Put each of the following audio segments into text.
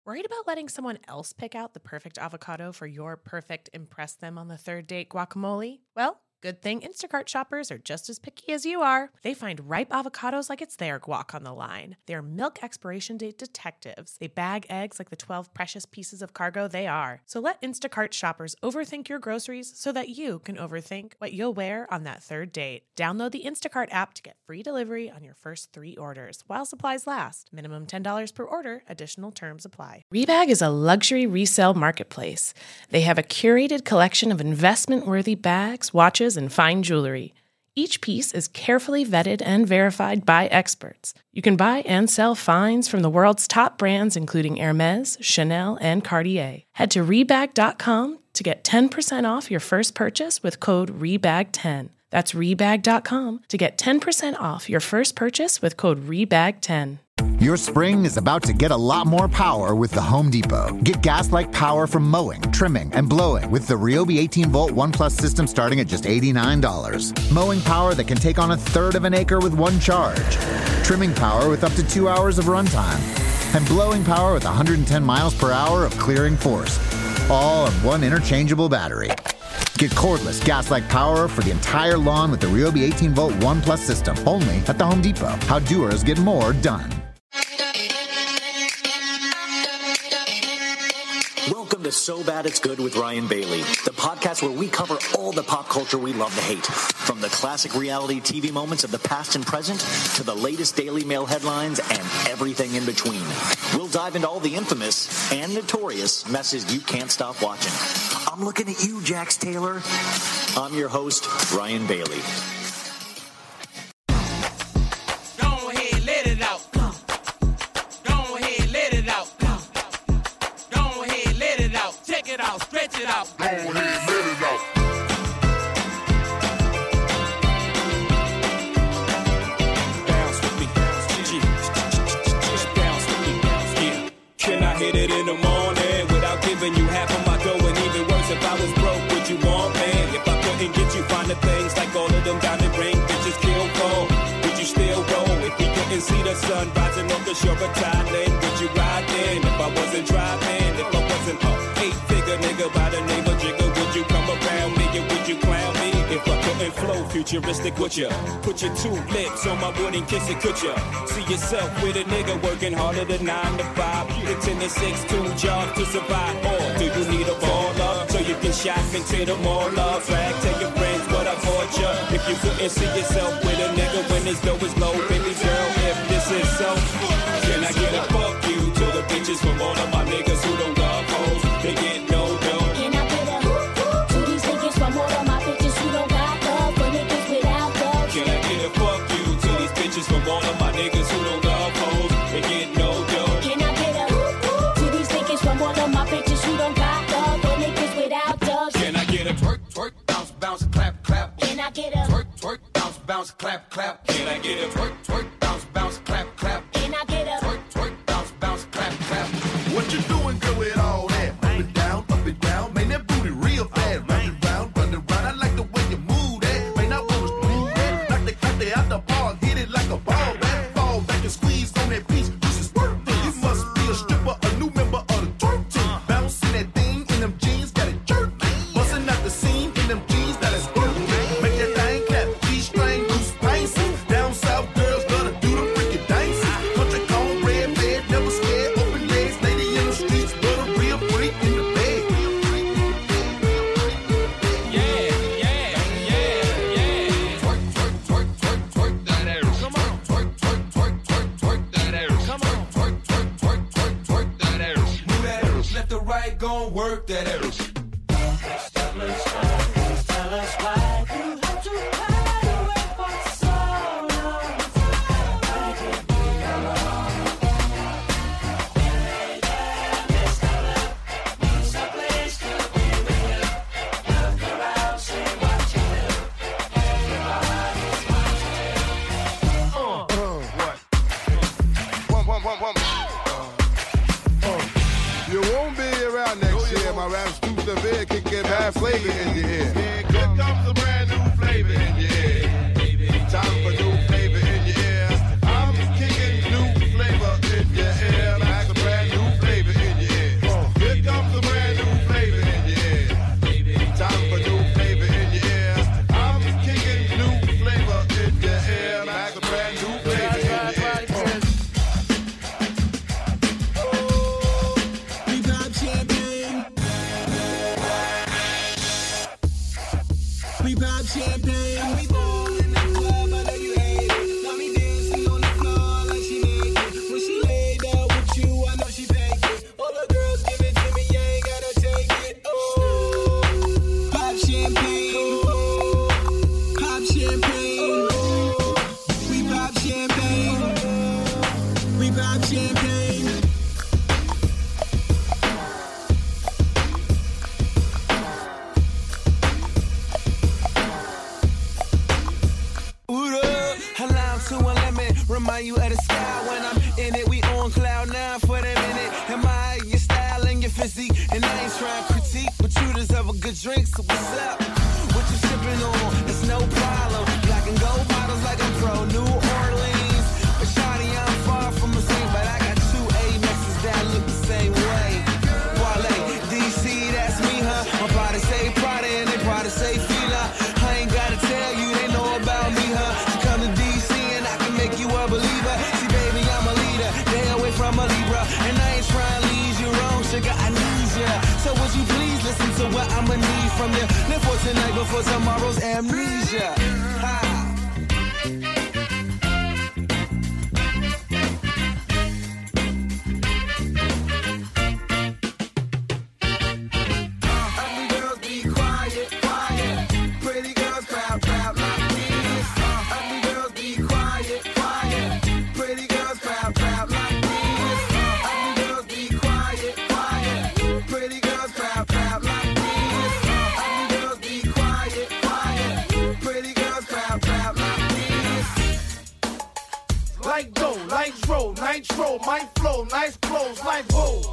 Worried about letting someone else pick out the perfect avocado for your perfect impress them on the third date guacamole? Well, good thing Instacart shoppers are just as picky as you are. They find ripe avocados like it's their guac on the line. They're milk expiration date detectives. They bag eggs like the 12 precious pieces of cargo they are. So let Instacart shoppers overthink your groceries so that you can overthink what you'll wear on that third date. Download the Instacart app to get free delivery on your first 3 orders while supplies last. Minimum $10 per order. Additional terms apply. Rebag is a luxury resale marketplace. They have a curated collection of investment-worthy bags, watches, and fine jewelry. Each piece is carefully vetted and verified by experts. You can buy and sell finds from the world's top brands, including Hermes, Chanel, and Cartier. Head to Rebag.com to get 10% off your first purchase with code REBAG10. That's Rebag.com to get 10% off your first purchase with code REBAG10. Your spring is about to get a lot more power with the Home Depot. Get gas-like power from mowing, trimming, and blowing with the Ryobi 18-volt ONE+ system starting at just $89. Mowing power that can take on 1/3 of an acre with one charge. Trimming power with up to 2 hours of runtime. And blowing power with 110 miles per hour of clearing force. All on one interchangeable battery. Get cordless gas-like power for the entire lawn with the Ryobi 18-volt ONE+ system. Only at the Home Depot. How doers get more done. Welcome to So Bad It's Good with Ryan Bailey, the podcast where we cover all the pop culture we love to hate, from the classic reality TV moments of the past and present to the latest Daily Mail headlines and everything in between. We'll dive into all the infamous and notorious messes you can't stop watching. I'm looking at you, Jax Taylor. I'm your host, Ryan Bailey. Stretch it out. Go ahead, let it out. Bounce with me. Bounce with me. Yeah. Can I hit it in the morning without giving you half of my dough? And even worse, if I was broke, would you want me? If I couldn't get you finer things like all of them diamond ring bitches kill for, would you still roll? If we couldn't see the sun rising off the shore of Thailand, would you ride in? If I wasn't driving, if I wasn't up. Nigga by the name of Jigga, would you come around me and would you clown me? If I couldn't flow futuristic, would ya? Put your 2 lips on my wooden kiss it, could ya? See yourself with a nigga working harder than 9 to 5, the 10 to 6, 2 jobs to survive. Or do you need a baller so you can shop into the mall up? Brag, tell your friends what I bought ya. If you couldn't see yourself with a nigga when his dough is low, baby girl, if this is so, can I get a fuck you to the bitches from all of my niggas who don't love hoes? They get no. From all of my niggas who don't love hoes and get no dough. Can I get a whoop to these niggas from all of my bitches who don't got love for niggas without dough? Can I get a twerk, twerk, bounce, bounce, clap, clap? Can I get a twerk, twerk, bounce, bounce, clap, clap? Can I get a twerk, twerk, bounce, bounce, clap, clap? Can I get a twerk, twerk, bounce, bounce, clap, clap? What you doing, girl, with all that? Up and down, man, that booty real fast. Run around, I like the way you move that. Man, I wanna smooth that. Like they cut they out the ball, hit it like a ball. That fall back and squeeze on that piece. You should squirt thing. You must be a stripper, a new member of the twerk team. Bouncing that thing in them jeans, got it jerky. Busting out the scene in them jeans, that is squirty. Make that thing clap, G-string, loose spicy. Down south girls love to do the freaking dances. Country corn, red, bed, never scared. Open legs, lady in the streets, but a real freak in the bed. Gon' work that ass. tell us why you had to hide away for so long. Why did we alone? Yeah, Mr. Love needs a place to be with you. Look around, see what you do. Everybody's watching. You won't be around next year. My rap's too severe, can get bad flavor in your ear. Here comes a brand new flavor in your ear. Time for new flavor in your ear. I'm kicking new flavor in your ear. That's a brand new flavor in your have a good drink, so what's up? What you sipping on? It's no problem. Black and gold bottles like I'm pro New Orleans. But shawty, I'm far from a saint, but I got 2 Amexes that look the same way. Wale, DC, that's me, huh? My body say Prada and they Prada say Fila. I ain't gotta tell you, they know about me, huh? So come to DC and I can make you a believer. See, baby, I'm a leader, stay away from a Libra. And I ain't trying to lead you wrong, sugar, I need ya. So would you please listen to what I'ma need from you? Live for tonight before tomorrow's amnesia. Ha. Ugly girls be quiet, quiet. Pretty girls proud, proud like this. Ugly girls be quiet, quiet. Pretty girls proud, proud like this. Ugly girls be quiet, quiet. Pretty girls proud, proud like this. Ugly girls be quiet, quiet. Pretty girls proud, proud like this. Like dough, nitro, nitro, my flow, nice clothes, like whoa.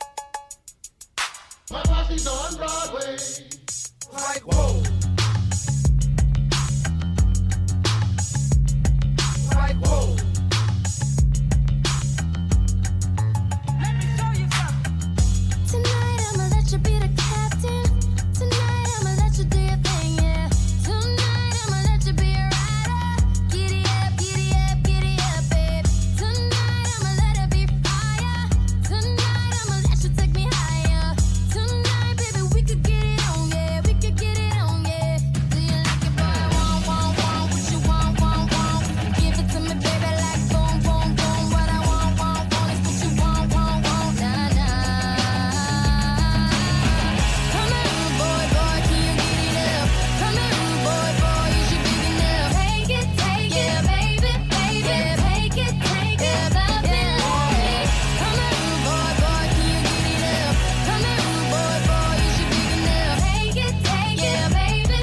My posse's on Broadway. Like whoa. Like whoa. Tonight I'ma let you be the captain. Tonight I'ma let you do your thing, yeah. Tonight I'ma let you be a rider. Giddy up, babe. Tonight I'ma let it be fire. Tonight I'ma let you take me higher. Tonight, baby, we could get it on, yeah. We could get it on, yeah. Do you like it, boy? Want, what you want, Give it to me, baby, like boom, boom, boom. What I want is what you want, nah, nah. Come on, boy, can you get it up? Come on, boy, you should give it up. Take it, yeah, baby, take it, love it. Come on, boy, can you get it up? Come on, boy, you should give it up. Take it, yeah, baby,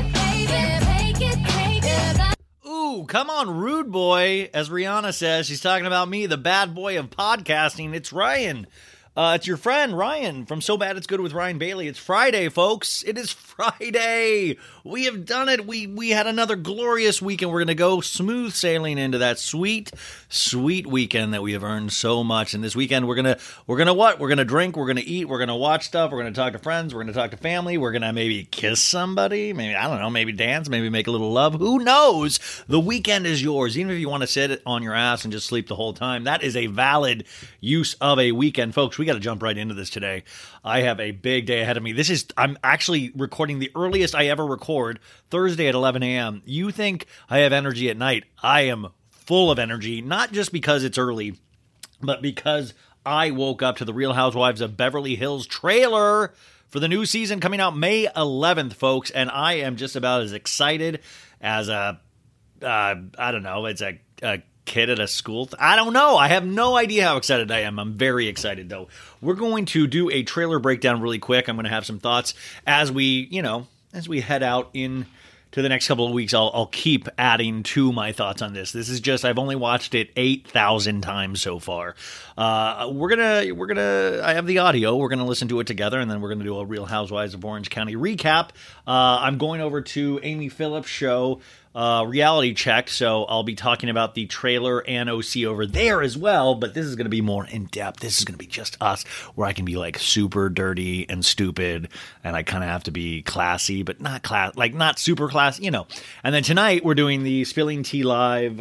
take it, love it. Ooh, come on, rude boy. As Rihanna says, she's talking about me, the bad boy of podcasting. It's Ryan. It's your friend, Ryan, from So Bad It's Good with Ryan Bailey. It's Friday, folks. It is Friday. We have done it. We had another glorious weekend. We're going to go smooth sailing into that sweet, sweet weekend that we have earned so much. And this weekend, we're going to what? We're going to drink. We're going to eat. We're going to watch stuff. We're going to talk to friends. We're going to talk to family. We're going to maybe kiss somebody. Maybe, I don't know, maybe dance. Maybe make a little love. Who knows? The weekend is yours. Even if you want to sit on your ass and just sleep the whole time, that is a valid use of a weekend. Folks, we got to jump right into this today. I have a big day ahead of me. I'm actually recording the earliest I ever record, Thursday at 11 a.m. You think I have energy at night? I am full of energy, not just because it's early, but because I woke up to the Real Housewives of Beverly Hills trailer for the new season coming out May 11th, folks, and I am just about as excited as I don't know, it's a kid at a school. I don't know. I have no idea how excited I am. I'm very excited, though. We're going to do a trailer breakdown really quick. I'm going to have some thoughts as we head out in to the next couple of weeks. I'll keep adding to my thoughts on this. This is just, I've only watched it 8,000 times so far. I have the audio. We're going to listen to it together, and then we're going to do a Real Housewives of Orange County recap. I'm going over to Amy Phillips' show, Reality Check, so I'll be talking about the trailer and OC over there as well, but this is going to be more in-depth. This is going to be just us, where I can be like super dirty and stupid, and I kind of have to be classy, but not super classy, And then tonight we're doing the Spilling Tea Live,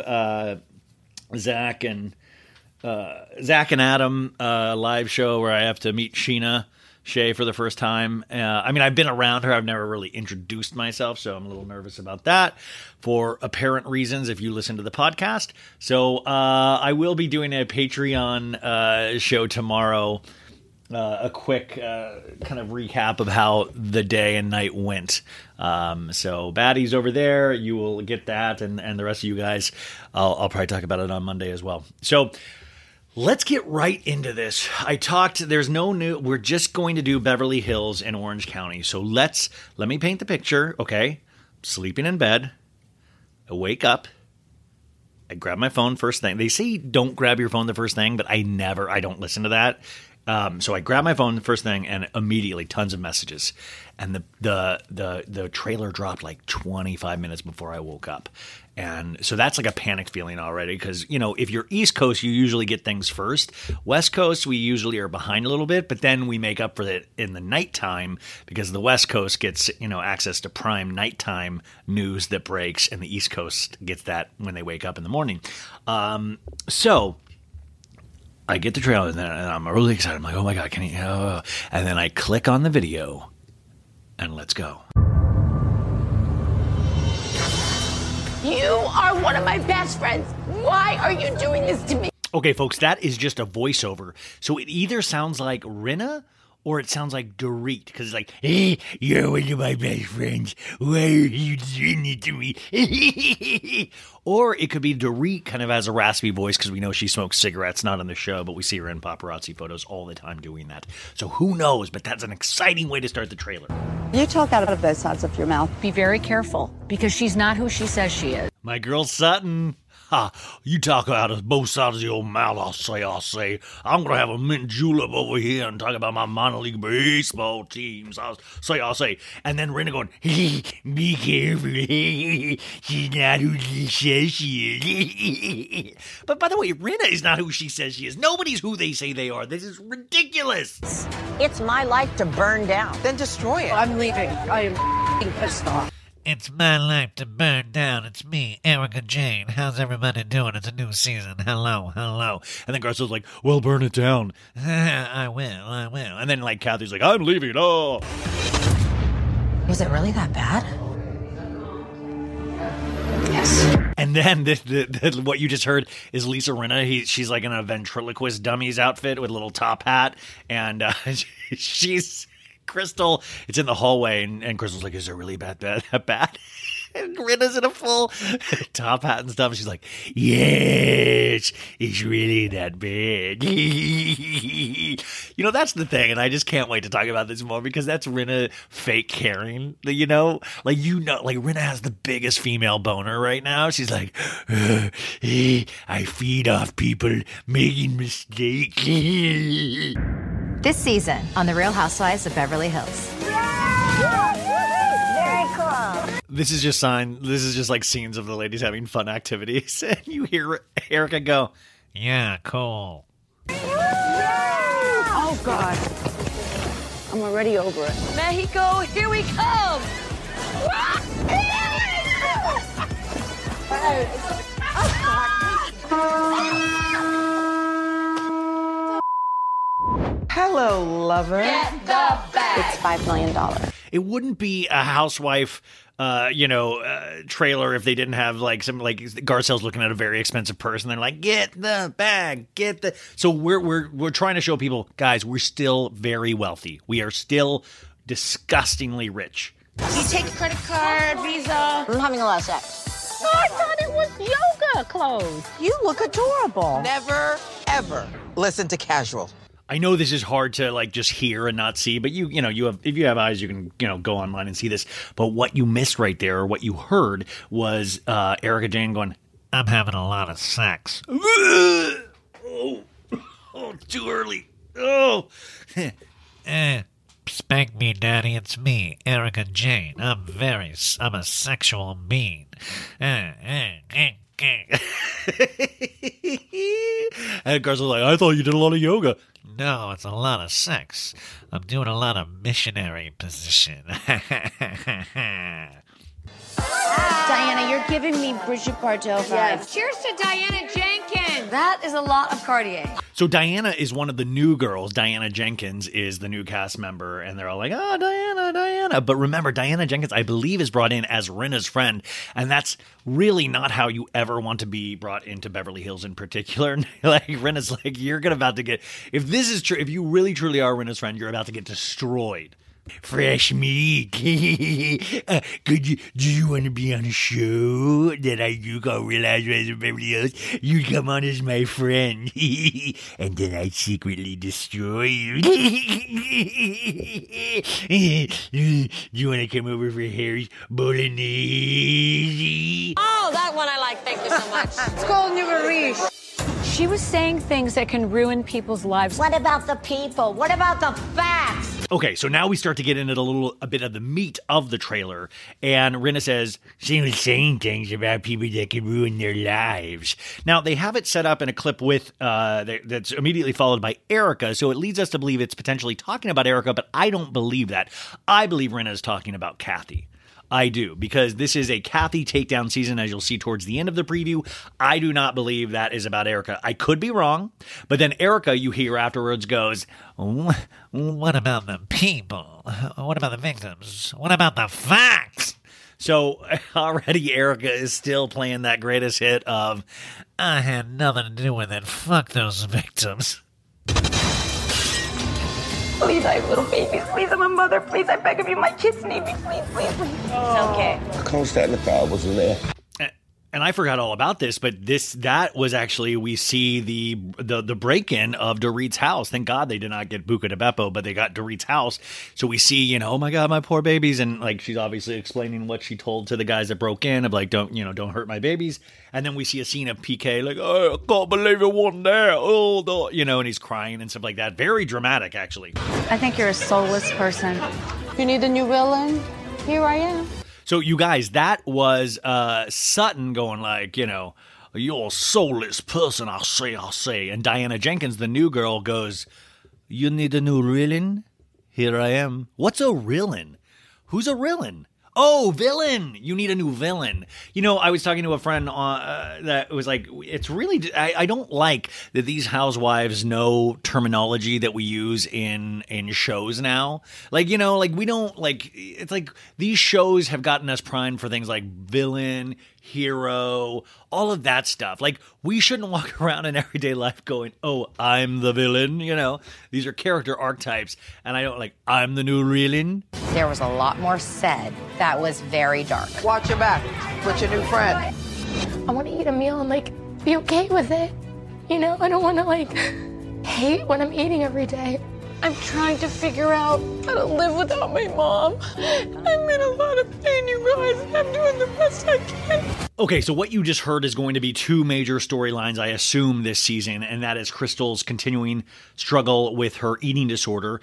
Zach and Adam live show where I have to meet Sheena Shea for the first time. I've been around her. I've never really introduced myself, so I'm a little nervous about that for apparent reasons if you listen to the podcast. So I will be doing a Patreon show tomorrow, a quick kind of recap of how the day and night went. So Baddie's over there. You will get that, and the rest of you guys, I'll probably talk about it on Monday as well. So let's get right into this. We're just going to do Beverly Hills and Orange County. So let me paint the picture, okay? Sleeping in bed. I wake up. I grab my phone first thing. They say don't grab your phone the first thing, but I don't listen to that. So I grabbed my phone the first thing, and immediately tons of messages. And the trailer dropped like 25 minutes before I woke up. And so that's like a panicked feeling already because, you know, if you're East Coast, you usually get things first. West Coast, we usually are behind a little bit, but then we make up for it in the nighttime because the West Coast gets, you know, access to prime nighttime news that breaks, and the East Coast gets that when they wake up in the morning. So I get the trailer, and I'm really excited. I'm like, oh my God, can you? And then I click on the video, and let's go. You are one of my best friends. Why are you doing this to me? Okay, folks, that is just a voiceover. So it either sounds like Rinna or it sounds like Dorit, because it's like, hey, you're one of my best friends. Why are you doing it to me? Or it could be Dorit kind of has a raspy voice because we know she smokes cigarettes, not on the show, but we see her in paparazzi photos all the time doing that. So who knows, but that's an exciting way to start the trailer. You talk out of both sides of your mouth. Be very careful, because she's not who she says she is. My girl Sutton. Ha, you talk out of both sides of your mouth, I'll say. I'm going to have a mint julep over here and talk about my minor league baseball teams. I'll say. And then Rinna going, be careful. She's not who she says she is. But by the way, Rinna is not who she says she is. Nobody's who they say they are. This is ridiculous. It's my life to burn down. Then destroy it. I'm leaving. I am pissed off. It's my life to burn down. It's me, Erica Jane. How's everybody doing? It's a new season. Hello. And then Garcelle's like, well, burn it down. I will. And then, like, Kathy's like, I'm leaving. Oh. Was it really that bad? Yes. And then what you just heard is Lisa Rinna. She's like in a ventriloquist dummies outfit with a little top hat. And she's... Crystal, it's in the hallway, and Crystal's like, is it really bad? And Rinna's in a full top hat and stuff. And she's like, yes, it's really that bad. You know, that's the thing. And I just can't wait to talk about this more because that's Rinna fake caring. You know, like Rinna has the biggest female boner right now. She's like, I feed off people making mistakes. This season on The Real Housewives of Beverly Hills. Very cool. This is just like scenes of the ladies having fun activities. And you hear Erica go, yeah, cool. Oh, God. I'm already over it. Mexico, here we come. Hello, lover. Get the bag. It's $5 million. it wouldn't be a housewife trailer if they didn't have like some like Garcelle's looking at a very expensive purse and they're like, get the bag, get the. So we're trying to show people, guys, we're still very wealthy. We are still disgustingly rich. You take a credit card, Visa. I'm having a lot of sex. Oh, I thought it was yoga clothes. You look adorable. Never, ever listen to casual. I know this is hard to like just hear and not see, but you have, if you have eyes, you can go online and see this. But what you missed right there, or what you heard, was Erica Jane going, I'm having a lot of sex. Oh, too early. Oh. Spank me, daddy. It's me, Erica Jane. I'm a sexual being. And Garcelle's like, I thought you did a lot of yoga. No, it's a lot of sex. I'm doing a lot of missionary position. Diana, you're giving me Bridget Bardot vibes. Yes. Cheers to Diana Jenkins. That is a lot of Cartier. So Diana is one of the new girls. Diana Jenkins is the new cast member, and they're all like, oh, Diana. But remember, Diana Jenkins, I believe, is brought in as Rinna's friend, and that's really not how you ever want to be brought into Beverly Hills in particular. Like, Rinna's like, you're about to get, if this is true, if you really truly are Rinna's friend, you're about to get destroyed. Fresh meat. Do you want to be on a show that I do called Real Housewives of Beverly Hills? You come on as my friend, and then I secretly destroy you. Do you want to come over for Harry's Bolognese? Oh, that one I like. Thank you so much. It's called New Riche. She was saying things that can ruin people's lives. What about the people? What about the facts? Okay, so now we start to get into a bit of the meat of the trailer, and Rinna says, she was saying things about people that can ruin their lives. Now, they have it set up in a clip with that's immediately followed by Erica, so it leads us to believe it's potentially talking about Erica, but I don't believe that. I believe Rinna is talking about Kathy. I do, because this is a Kathy takedown season, as you'll see towards the end of the preview. I do not believe that is about Erica. I could be wrong, but then Erica, you hear afterwards, goes, what about the people? What about the victims? What about the facts? So already Erica is still playing that greatest hit of, I had nothing to do with it. Fuck those victims. Please, I have little babies. Please, I'm a mother. Please, I beg of you. My kids need me. Please, please, please. It's okay. I can't stand the car. I wasn't there. and I forgot all about this, but that was actually, we see the break-in of Dorit's house. Thank God they did not get Buca de Beppo, but they got Dorit's house. So we see, oh my God, my poor babies. And like, she's obviously explaining what she told to the guys that broke in of like, don't hurt my babies. And then we see a scene of PK like, oh, I can't believe it wasn't there. Oh, and he's crying and stuff like that. Very dramatic, actually. I think you're a soulless person. You need a new villain? Here I am. So you guys, that was Sutton going like, you're a soulless person, I'll say. And Diana Jenkins, the new girl, goes, you need a new villain? Here I am. What's a villain? Who's a villain? Oh, villain! You need a new villain. I was talking to a friend that was like, it's really, I don't like that these housewives know terminology that we use in shows now. Like, we don't, like, it's like these shows have gotten us primed for things like villain, hero, all of that stuff. Like, we shouldn't walk around in everyday life going, oh, I'm the villain, These are character archetypes, and I don't like, I'm the new villain. There was a lot more said that was very dark. Watch your back with your new friend. I want to eat a meal and, be okay with it. I don't want to, hate what I'm eating every day. I'm trying to figure out how to live without my mom. I'm in a lot of pain, you guys. I'm doing the best I can. Okay, so what you just heard is going to be two major storylines, I assume, this season, and that is Crystal's continuing struggle with her eating disorder.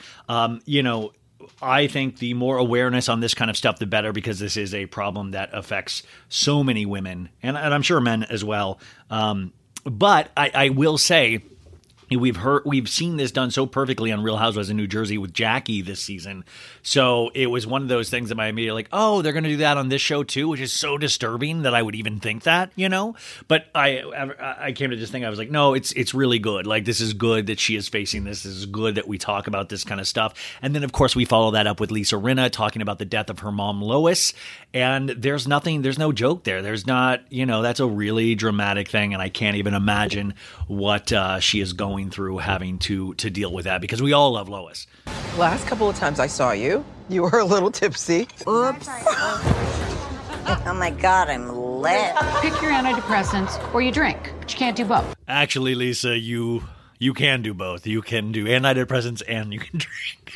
I think the more awareness on this kind of stuff, the better, because this is a problem that affects so many women, and I'm sure men as well. But I will say, we've seen this done so perfectly on Real Housewives of New Jersey with Jackie this season. So it was one of those things that my immediate like, oh, they're going to do that on this show too, which is so disturbing that I would even think that, But I came to this thing. I was like, no, it's really good. Like, this is good that she is facing this. This is good that we talk about this kind of stuff. And then of course we follow that up with Lisa Rinna talking about the death of her mom Lois. And there's no joke there. There's not, that's a really dramatic thing. And I can't even imagine what she is going through having to deal with that, because we all love Lois. Last couple of times I saw you, you were a little tipsy. Oops. Oh my God, I'm lit. Pick your antidepressants or you drink, but you can't do both. Actually, Lisa, you can do both. You can do antidepressants and you can drink.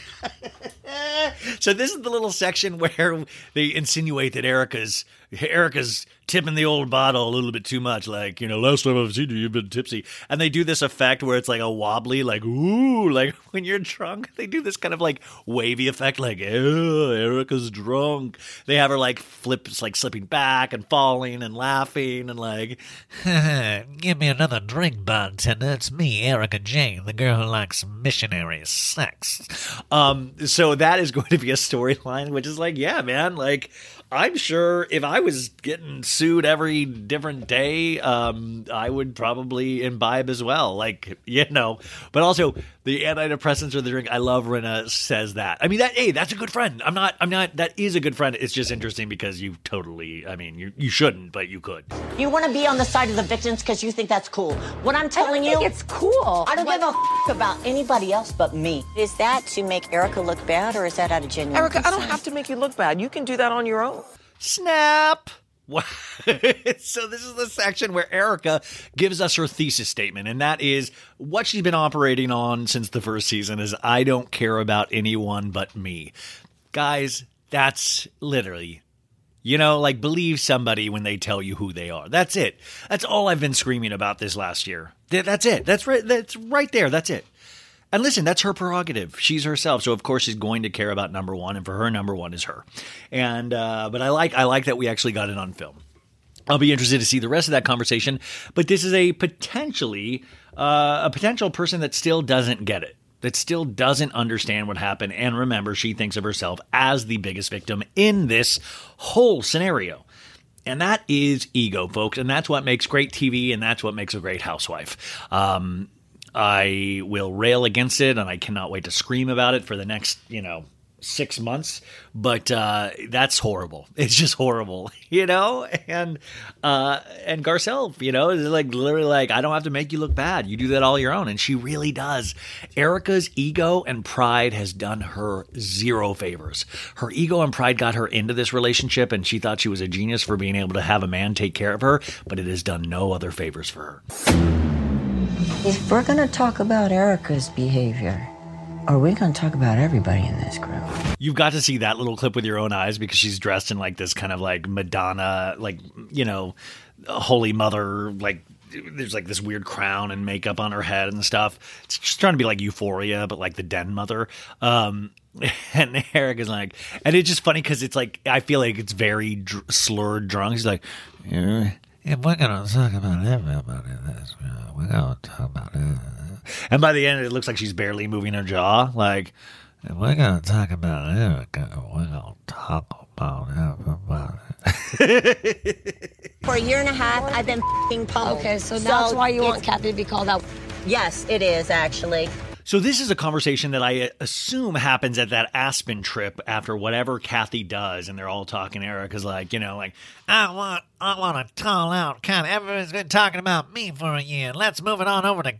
So this is the little section where they insinuate that Erica's tipping the old bottle a little bit too much. Like, last time I've seen you, you've been tipsy. And they do this effect where it's like a wobbly, like, ooh, like when you're drunk, they do this kind of like wavy effect, like, oh, Erica's drunk. They have her like slipping back and falling and laughing and like, give me another drink, bartender. It's me, Erica Jane, the girl who likes missionary sex. So that is going to be a storyline, which is like, yeah, man, like, I'm sure if I was getting sued every different day, I would probably imbibe as well. Like, but also the antidepressants or the drink. I love Rinna says that. I mean, that's a good friend. I'm not, that is a good friend. It's just interesting because you totally, you shouldn't, but you could. You want to be on the side of the victims because you think that's cool. What I'm telling you, it's cool. I don't give a about anybody else but me. Is that to make Erica look bad, or is that out of genuine Erica, concern? I don't have to make you look bad. You can do that on your own. Snap. So this is the section where Erica gives us her thesis statement, and that is what she's been operating on since the first season is, I don't care about anyone but me. Guys, that's literally You know, like, believe somebody when they tell you who they are. That's it. That's all I've been screaming about this last year. That's it. That's right there. That's it. And listen, that's her prerogative. She's herself. So, of course, she's going to care about number one. And for her, number one is her. And but I like that we actually got it on film. I'll be interested to see the rest of that conversation. But this is a potential person that still doesn't get it. That still doesn't understand what happened. And remember, she thinks of herself as the biggest victim in this whole scenario. And that is ego, folks. And that's what makes great TV, and that's what makes a great housewife. I will rail against it, and I cannot wait to scream about it for the next, 6 months. But that's horrible. It's just horrible, And Garcelle, is like literally like, I don't have to make you look bad. You do that all your own, and she really does. Erika's ego and pride has done her zero favors. Her ego and pride got her into this relationship, and she thought she was a genius for being able to have a man take care of her, but it has done no other favors for her. If we're going to talk about Erika's behavior, are we going to talk about everybody in this group? You've got to see that little clip with your own eyes because she's dressed in like this kind of like Madonna, like, Holy Mother, like there's like this weird crown and makeup on her head and stuff. It's just trying to be like Euphoria, but like the Den Mother. And Erika's like, and it's just funny because it's like, I feel like it's very slurred drunk. She's like, yeah. If we're going to talk about everybody in this group, we're going to talk about it. And by the end, it looks like she's barely moving her jaw. Like, if we're going to talk about Erika, we're going to talk about everybody. For a year and a half, I've been f***ing pummeled. Okay, so that's why you want Kathy to be called out. Yes, it is, actually. So this is a conversation that I assume happens at that Aspen trip after whatever Kathy does, and they're all talking. Erika's like, I want to call out Kathy. Everybody's been talking about me for a year. Let's move it on over to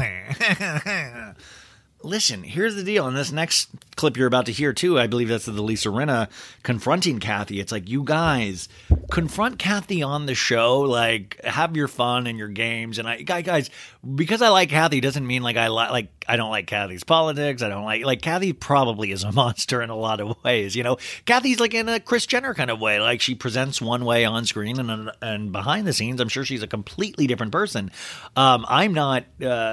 Kathy. Listen, here's the deal. In this next clip you're about to hear, too, I believe that's the Lisa Rinna confronting Kathy. It's like, you guys, confront Kathy on the show. Like, have your fun and your games. And guys, because I like Kathy doesn't mean like I don't like Kathy's politics. I don't like Kathy probably is a monster in a lot of ways. Kathy's like in a Kris Jenner kind of way. Like, she presents one way on screen and behind the scenes, I'm sure she's a completely different person. I'm not.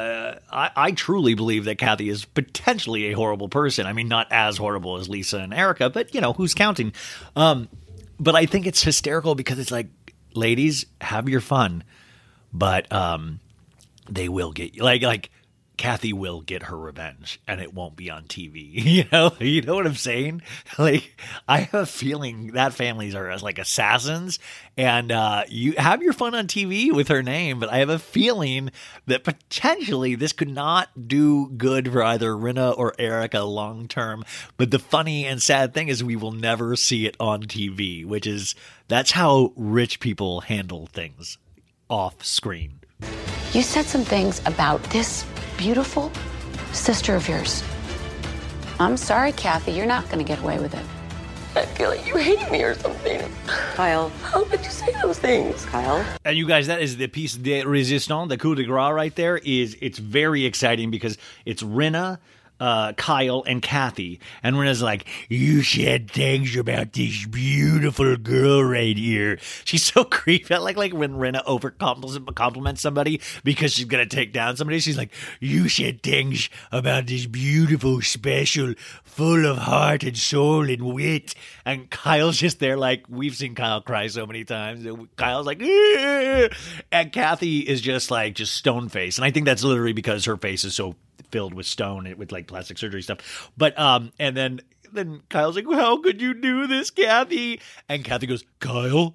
I truly believe that Kathy is potentially a horrible person. I mean, not as horrible as Lisa and Erika, but who's counting? But I think it's hysterical because it's like, ladies, have your fun, but they will get like Kathy will get her revenge, and it won't be on TV. You know what I'm saying? Like, I have a feeling that families are as like assassins, and you have your fun on TV with her name. But I have a feeling that potentially this could not do good for either Rinna or Erika long term. But the funny and sad thing is, we will never see it on TV, that's how rich people handle things off screen. You said some things about this beautiful sister of yours. I'm sorry, Kathy. You're not going to get away with it. I feel like you hate me or something. Kyle. How could you say those things? Kyle. And you guys, that is the piece de resistance, the coup de grace right there. It's very exciting because it's Rinna, Kyle, and Kathy. And Rinna's like, you said things about this beautiful girl right here. She's so creepy. Like when Rinna compliments somebody because she's going to take down somebody. She's like, you said things about this beautiful, special, full of heart and soul and wit. And Kyle's just there like, we've seen Kyle cry so many times. Kyle's like, "Ew." And Kathy is just stone face. And I think that's literally because her face is so filled with stone, with like plastic surgery stuff. But and then Kyle's like, how could you do this, Kathy? And Kathy goes, Kyle.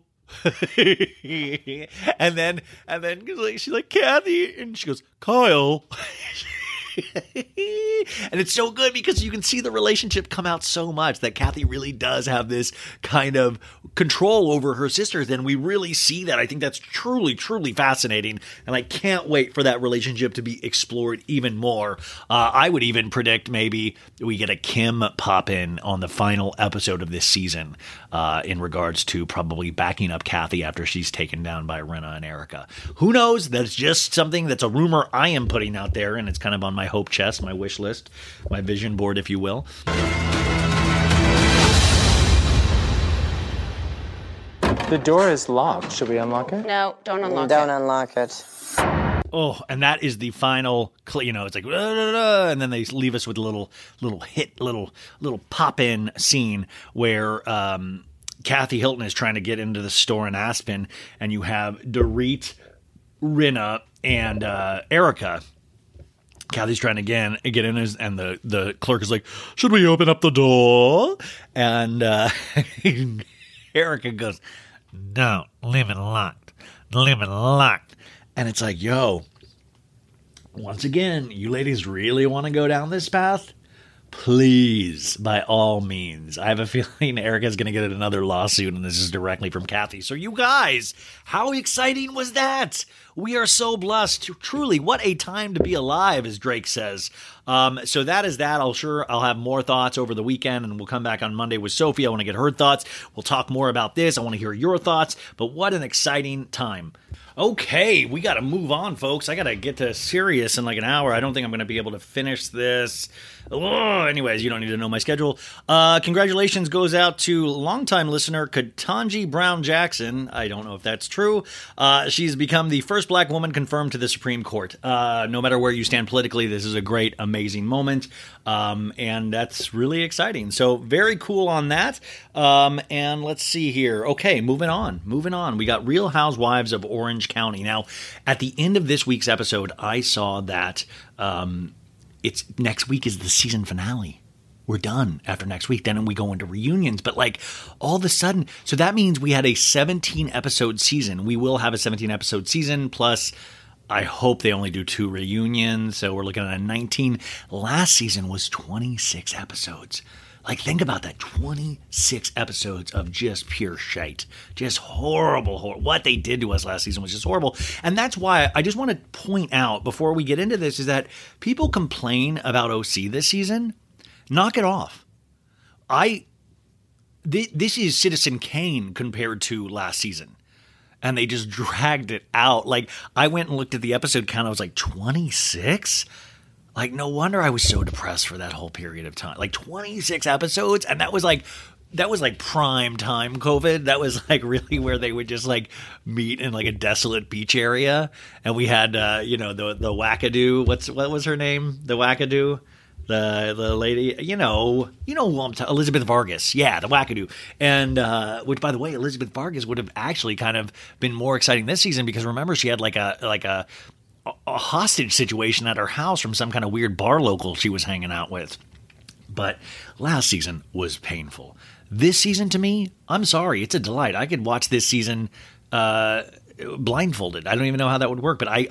and then she's like, Kathy, and she goes, Kyle. And it's so good because you can see the relationship come out so much that Kathy really does have this kind of control over her sisters, and we really see that. I think that's truly, truly fascinating, and I can't wait for that relationship to be explored even more. I would even predict maybe we get a Kim pop-in on the final episode of this season in regards to probably backing up Kathy after she's taken down by Rinna and Erika. Who knows? That's just something that's a rumor I am putting out there, and it's kind of on my hope chest, my wish list, my vision board, if you will. The door is locked. Should we unlock it? No, don't unlock Don't it. unlock it. Oh, and that is the final, it's like, and then they leave us with a little pop-in scene where Kathy Hilton is trying to get into the store in Aspen, and you have Dorit, Rinna, and Erica. Kathy's trying to get in, and the clerk is like, should we open up the door? And Erica goes, no, leave it locked. Leave it locked. And it's like, yo, once again, you ladies really want to go down this path? Please, by all means. I have a feeling Erica's going to get another lawsuit, and this is directly from Kathy. So you guys, how exciting was that? We are so blessed. Truly, what a time to be alive, as Drake says. So that is that. I'll have more thoughts over the weekend, and we'll come back on Monday with Sophie. I want to get her thoughts. We'll talk more about this. I want to hear your thoughts. But what an exciting time. Okay, we got to move on, folks. I got to get to Sirius in like an hour. I don't think I'm going to be able to finish this. Anyways, you don't need to know my schedule. Congratulations goes out to longtime listener Ketanji Brown Jackson. I don't know if that's true. She's become the first black woman confirmed to the Supreme Court. No matter where you stand politically, this is a great, amazing moment. And that's really exciting. So very cool on that. And let's see here. Okay, moving on. We got Real Housewives of Orange County. Now, at the end of this week's episode, I saw that it's next week is the season finale. We're done after next week. Then we go into reunions. But like all of a sudden, so that means we had a 17 episode season. We will have a 17 episode season. Plus, I hope they only do 2 reunions. So we're looking at a 19. Last season was 26 episodes. Like, think about that. 26 episodes of just pure shite. Just horrible. What they did to us last season was just horrible. And that's why I just want to point out before we get into this is that people complain about OC this season. Knock it off. This is Citizen Kane compared to last season. And they just dragged it out. Like, I went and looked at the episode count. I was like, 26? Like, no wonder I was so depressed for that whole period of time. Like, 26 episodes, and that was like prime time COVID. That was like really where they would just like meet in like a desolate beach area. And we had, the wackadoo. What was her name? The wackadoo? The lady, who I'm Elizabeth Vargas. Yeah, the wackadoo. And, which by the way, Elizabeth Vargas would have actually kind of been more exciting this season because remember she had like a hostage situation at her house from some kind of weird bar local she was hanging out with. But last season was painful. This season, to me, I'm sorry, it's a delight. I could watch this season blindfolded. I don't even know how that would work, but I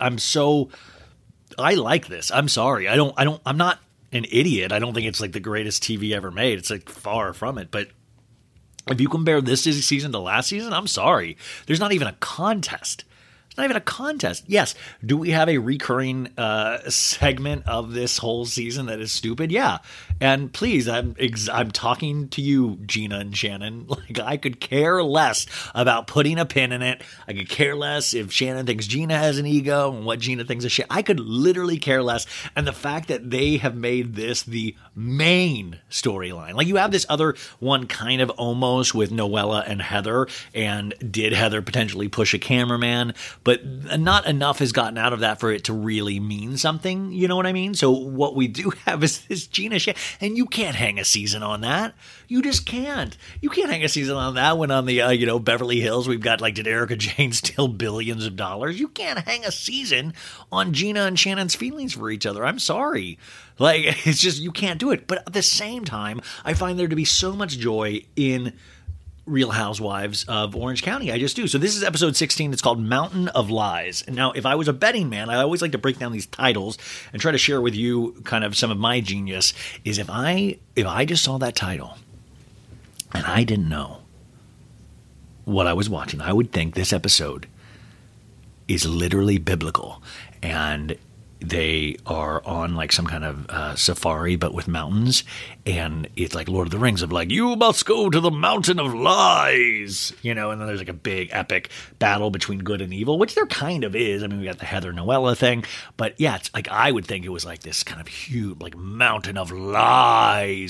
like this. I'm sorry. I'm not an idiot. I don't think it's like the greatest TV ever made. It's like far from it. But if you compare this season to last season, I'm sorry. There's not even a contest. It's not even a contest. Yes. Do we have a recurring segment of this whole season that is stupid? Yeah. And please, I'm talking to you, Gina and Shannon. Like, I could care less about putting a pin in it. I could care less if Shannon thinks Gina has an ego and what Gina thinks of shit. I could literally care less. And the fact that they have made this the main storyline. Like, you have this other one kind of almost with Noella and Heather. And did Heather potentially push a cameraman? But not enough has gotten out of that for it to really mean something. You know what I mean? So what we do have is this Gina shit. And you can't hang a season on that. You just can't. You can't hang a season on that when on the, Beverly Hills, we've got, like, did Erika Jayne steal billions of dollars? You can't hang a season on Gina and Shannon's feelings for each other. I'm sorry. Like, it's just, you can't do it. But at the same time, I find there to be so much joy in Real Housewives of Orange County. I just do. So this is episode 16. It's called Mountain of Lies. And now, if I was a betting man, I always like to break down these titles and try to share with you kind of some of my genius. Is if I just saw that title and I didn't know what I was watching, I would think this episode is literally biblical. And they are on like some kind of safari, but with mountains. And it's like Lord of the Rings of like, you must go to the mountain of lies, and then there's like a big epic battle between good and evil, which there kind of is. I mean, we got the Heather Noella thing, but yeah, it's like, I would think it was like this kind of huge, like mountain of lies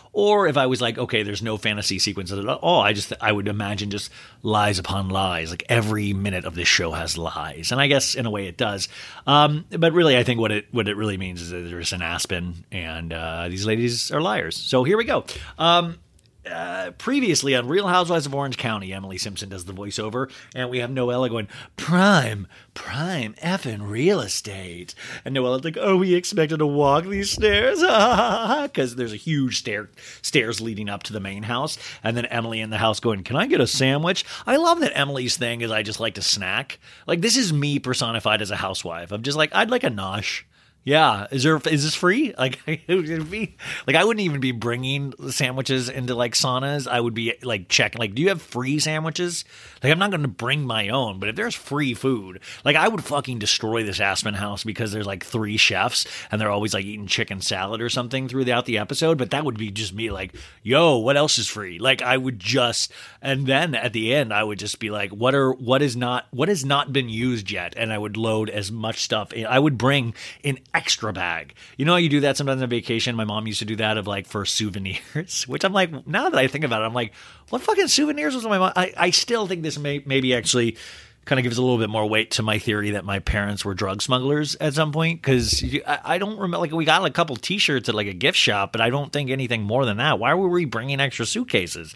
Or if I was like, okay, there's no fantasy sequences at all, I would imagine just lies upon lies. Like every minute of this show has lies. And I guess in a way it does. But really, I think what it really means is that there's an Aspen and these ladies are liars. So here we go. Previously on Real Housewives of Orange County, Emily Simpson does the voiceover, and we have Noella going, prime effing real estate. And Noella's like, oh, we expected to walk these stairs? Because there's a huge stairs leading up to the main house. And then Emily in the house going, can I get a sandwich? I love that Emily's thing is I just like to snack. Like, this is me personified as a housewife. I'm just like, I'd like a nosh. Yeah, is this free? Like, it would be like I wouldn't even be bringing sandwiches into like saunas. I would be like checking, like, do you have free sandwiches? Like, I'm not going to bring my own, but if there's free food, like, I would fucking destroy this Aspen house because there's like 3 chefs and they're always like eating chicken salad or something throughout the episode. But that would be just me, like, yo, what else is free? Like, I would just, and then at the end, I would just be like, what has not been used yet, and I would load as much stuff in. I would bring in extra bag. You know how you do that sometimes on vacation? My mom used to do that of like for souvenirs, which I'm like, now that I think about it, I'm like, what fucking souvenirs was my mom? I still think this maybe actually kind of gives a little bit more weight to my theory that my parents were drug smugglers at some point, because I don't remember, like, we got a couple t-shirts at like a gift shop, but I don't think anything more than that. Why were we bringing extra suitcases?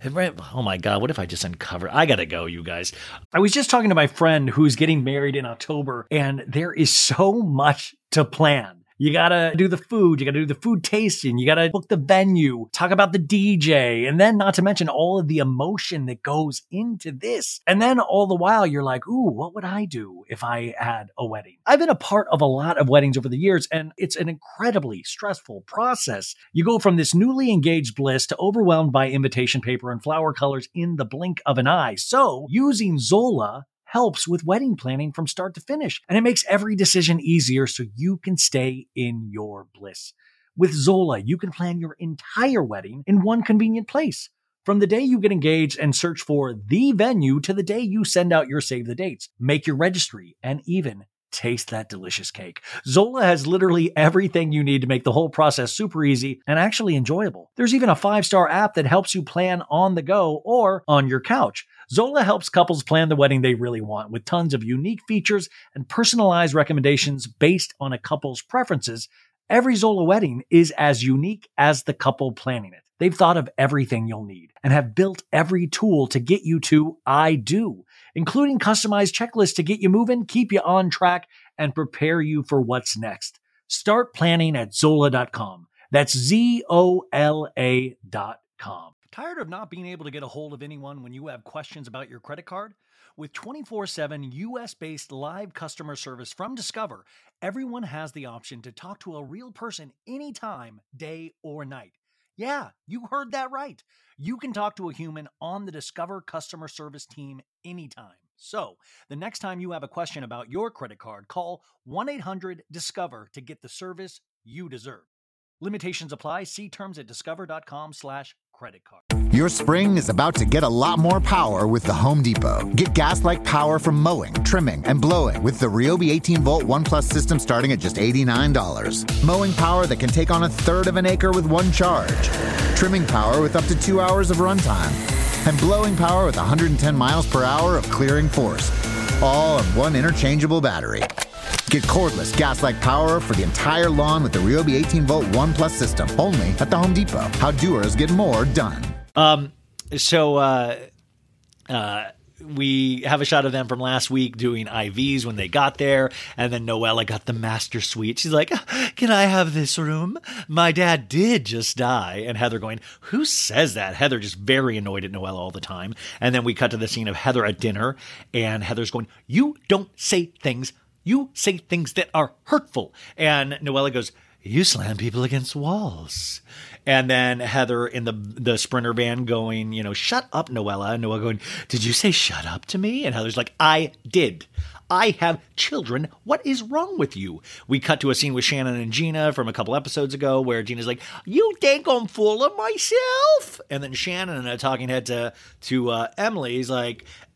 Oh my God, what if I just uncover? I gotta go, you guys. I was just talking to my friend who's getting married in October, and there is so much to plan. You gotta do the food, you gotta do the food tasting, you gotta book the venue, talk about the DJ, and then not to mention all of the emotion that goes into this. And then all the while you're like, ooh, what would I do if I had a wedding? I've been a part of a lot of weddings over the years, and it's an incredibly stressful process. You go from this newly engaged bliss to overwhelmed by invitation paper and flower colors in the blink of an eye. So using Zola helps with wedding planning from start to finish, and it makes every decision easier so you can stay in your bliss. With Zola, you can plan your entire wedding in one convenient place. From the day you get engaged and search for the venue to the day you send out your save the dates, make your registry, and even taste that delicious cake. Zola has literally everything you need to make the whole process super easy and actually enjoyable. There's even a 5-star app that helps you plan on the go or on your couch. Zola helps couples plan the wedding they really want with tons of unique features and personalized recommendations based on a couple's preferences. Every Zola wedding is as unique as the couple planning it. They've thought of everything you'll need and have built every tool to get you to I do, including customized checklists to get you moving, keep you on track, and prepare you for what's next. Start planning at Zola.com. That's ZOLA.com. Tired of not being able to get a hold of anyone when you have questions about your credit card? With 24/7 US-based live customer service from Discover, everyone has the option to talk to a real person anytime, day or night. Yeah, you heard that right. You can talk to a human on the Discover customer service team anytime. So, the next time you have a question about your credit card, call 1-800-DISCOVER to get the service you deserve. Limitations apply. See terms at discover.com/credit card. Your spring is about to get a lot more power with the Home Depot. Get gas-like power from mowing, trimming, and blowing with the Ryobi 18-volt ONE+ system starting at just $89. Mowing power that can take on 1/3 of an acre with one charge. Trimming power with up to 2 hours of runtime. And blowing power with 110 miles per hour of clearing force. All on one interchangeable battery. Get cordless gas-like power for the entire lawn with the Ryobi 18-volt ONE+ system. Only at the Home Depot. How doers get more done. We have a shot of them from last week doing IVs when they got there, and then Noella got the master suite. She's like, can I have this room? My dad did just die. And Heather going, who says that? Heather just very annoyed at Noella all the time. And then we cut to the scene of Heather at dinner, and Heather's going, you don't say things. You say things that are hurtful. And Noella goes, you slam people against walls. And then Heather in the Sprinter van going, shut up, Noella. And Noella going, did you say shut up to me? And Heather's like, I did. I have children. What is wrong with you? We cut to a scene with Shannon and Gina from a couple episodes ago where Gina's like, you think I'm full of myself? And then Shannon, in a talking head to Emily, is like,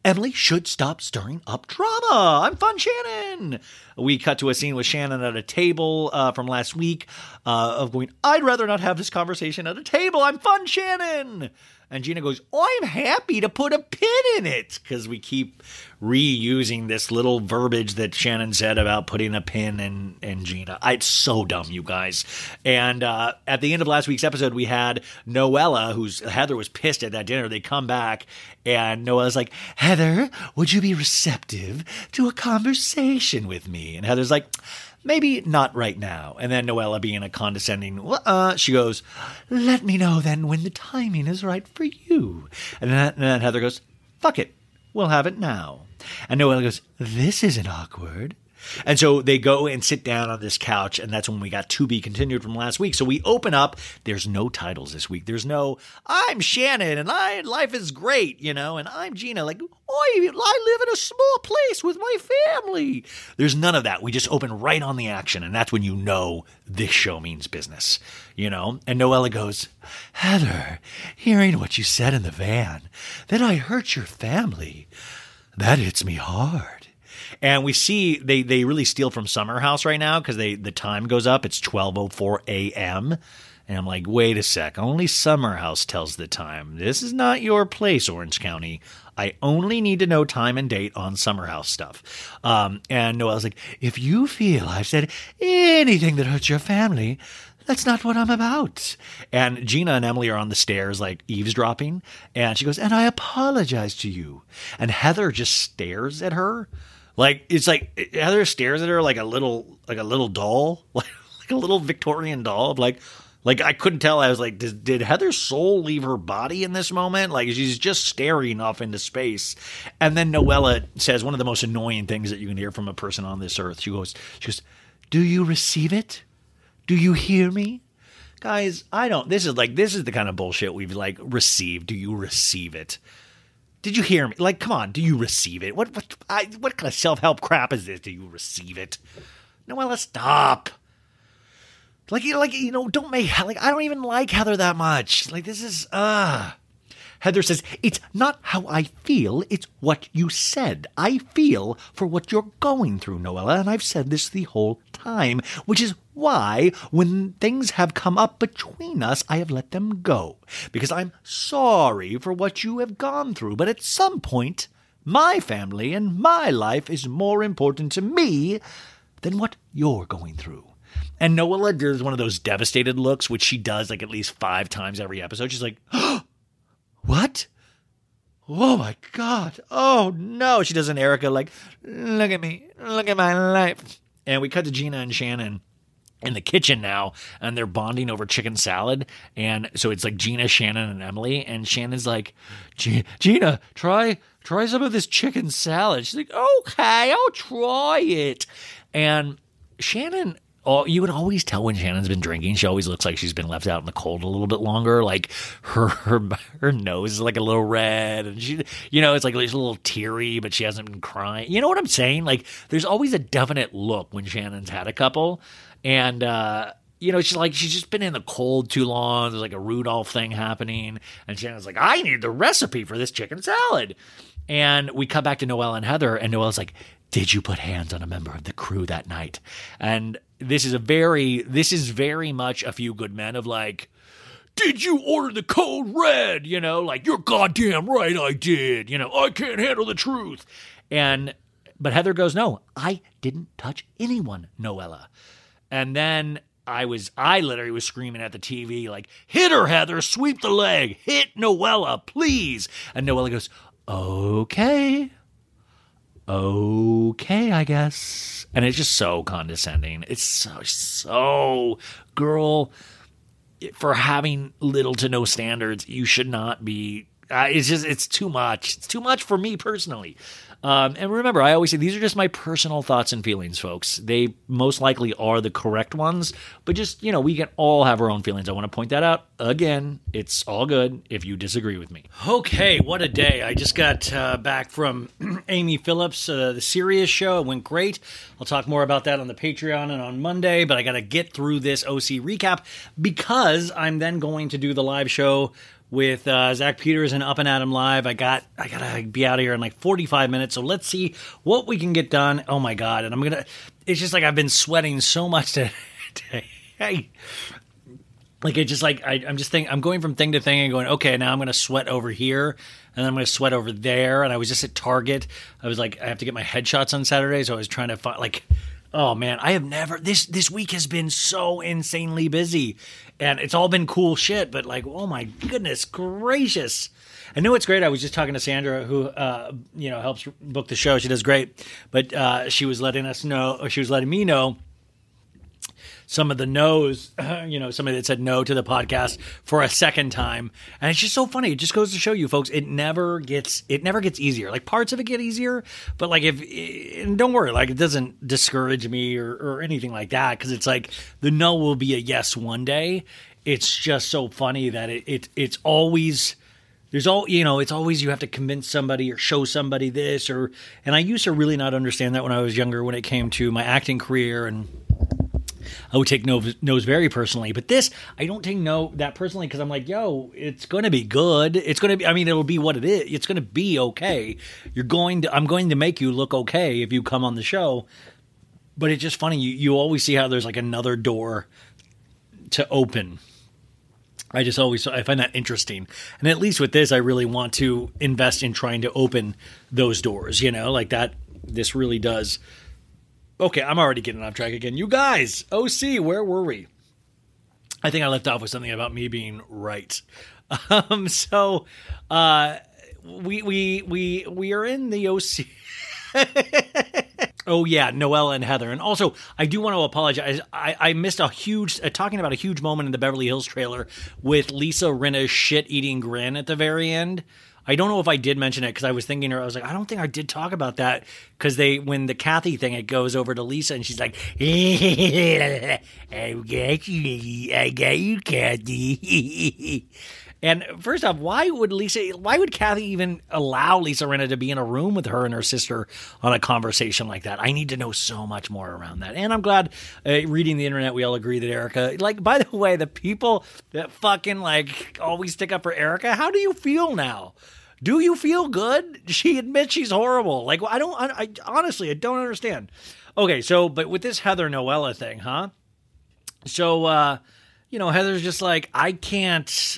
Emily should stop stirring up drama. I'm Fun Shannon. We cut to a scene with Shannon at a table from last week of going, I'd rather not have this conversation at a table. I'm Fun Shannon. And Gina goes, I'm happy to put a pin in it. Because we keep reusing this little verbiage that Shannon said about putting a pin in Gina. It's so dumb, you guys. And at the end of last week's episode, we had Noella, Heather was pissed at that dinner. They come back, and Noella's like, Heather, would you be receptive to a conversation with me? And Heather's like, maybe not right now. And then Noella, being a condescending, she goes, let me know then when the timing is right for you. And then Heather goes, fuck it, we'll have it now. And Noella goes, this isn't awkward. And so they go and sit down on this couch, and that's when we got To Be Continued from last week. So we open up. There's no titles this week. There's no, I'm Shannon, and life is great, and I'm Gina. Like, I live in a small place with my family. There's none of that. We just open right on the action, and that's when you know this show means business, And Noella goes, Heather, hearing what you said in the van, that I hurt your family, that hits me hard. And we see they really steal from Summer House right now because the time goes up. It's 12:04 a.m. And I'm like, wait a sec. Only Summer House tells the time. This is not your place, Orange County. I only need to know time and date on Summer House stuff. And Noelle's like, if you feel I've said anything that hurts your family, that's not what I'm about. And Gina and Emily are on the stairs, like eavesdropping. And she goes, and I apologize to you. And Heather just stares at her. Like, it's like Heather stares at her like a little doll, like a little Victorian doll of like I couldn't tell. I was like, did Heather's soul leave her body in this moment? Like, she's just staring off into space. And then Noella says one of the most annoying things that you can hear from a person on this earth. She goes, do you receive it? Do you hear me? Guys, this is the kind of bullshit we've like received. Do you receive it? Did you hear me? Like, come on, do you receive it? What kind of self-help crap is this? Do you receive it? Noella, stop. Don't make, I don't even like Heather that much. Like, this is, Heather says, it's not how I feel, it's what you said. I feel for what you're going through, Noella, and I've said this the whole time, which is why, when things have come up between us, I have let them go. Because I'm sorry for what you have gone through, but at some point, my family and my life is more important to me than what you're going through. And Noella does one of those devastated looks, which she does like at least 5 times every episode. She's like, what? Oh my God. Oh no. She does an Erica like, look at me. Look at my life. And we cut to Gina and Shannon in the kitchen now, and they're bonding over chicken salad. And so it's like Gina, Shannon, and Emily. And Shannon's like, Gina, try some of this chicken salad. She's like, okay, I'll try it. And Shannon, you would always tell when Shannon's been drinking. She always looks like she's been left out in the cold a little bit longer. Like her nose is like a little red, and she, it's like she's a little teary, but she hasn't been crying. You know what I'm saying? Like, there's always a definite look when Shannon's had a couple, and she's just been in the cold too long. There's like a Rudolph thing happening, and Shannon's like, I need the recipe for this chicken salad. And we come back to Noella and Heather, and Noella's like, did you put hands on a member of the crew that night? And this is very much A Few Good Men of like, did you order the code red? Like, you're goddamn right I did. I can't handle the truth. But Heather goes, no, I didn't touch anyone, Noella. And then I literally was screaming at the TV like, hit her, Heather, sweep the leg, hit Noella, please. And Noella goes, okay, I guess. And it's just so condescending. It's so girl, for having little to no standards, you should not be. It's too much. It's too much for me personally. And remember, I always say these are just my personal thoughts and feelings, folks. They most likely are the correct ones, but just, we can all have our own feelings. I want to point that out. Again, it's all good if you disagree with me. Okay, what a day. I just got back from Amy Phillips, the Sirius show. It went great. I'll talk more about that on the Patreon and on Monday, but I got to get through this OC recap because I'm then going to do the live show with Zach Peters and Up and Adam Live. I gotta be out of here in like 45 minutes, so let's see what we can get done. Oh my God. And it's just like I've been sweating so much today. Like it's just like I'm just thinking, I'm going from thing to thing and going, okay, now I'm going to sweat over here and then I'm going to sweat over there. And I was just at Target. I was like, I have to get my headshots on Saturday, so I was trying to find oh man, I have never, this week has been so insanely busy and it's all been cool shit, but like, oh my goodness gracious. I know it's great. I was just talking to Sandra who, helps book the show. She does great, but she was letting me know some of the no's, somebody that said no to the podcast for a second time. And it's just so funny. It just goes to show you, folks, it never gets easier. Like parts of it get easier, but like and don't worry, like it doesn't discourage me or anything like that. Cause it's like the no will be a yes one day. It's just so funny that it's always, it's always you have to convince somebody or show somebody this and I used to really not understand that when I was younger, when it came to my acting career, and I would take no's very personally, but this, I don't take no that personally because I'm like, yo, it's going to be good. It's going to be, it'll be what it is. It's going to be okay. I'm going to make you look okay if you come on the show. But it's just funny. You always see how there's like another door to open. I find that interesting. And at least with this, I really want to invest in trying to open those doors, like that. This really does. Okay, I'm already getting off track again. You guys, OC, where were we? I think I left off with something about me being right. So we are in the OC. Oh yeah, Noella and Heather. And also, I do want to apologize. I missed talking about a huge moment in the Beverly Hills trailer with Lisa Rinna's shit-eating grin at the very end. I don't know if I did mention it because I was thinking, I was like, I don't think I did talk about that because when the Kathy thing, it goes over to Lisa and she's like, I got you, Kathy. And first off, why would Kathy even allow Lisa Rinna to be in a room with her and her sister on a conversation like that? I need to know so much more around that. And I'm glad reading the internet, we all agree that Erica, by the way, the people that fucking always stick up for Erica, how do you feel now? Do you feel good? She admits she's horrible. I honestly, I don't understand. Okay. So, but with this Heather Noella thing, huh? So, Heather's just like, I can't,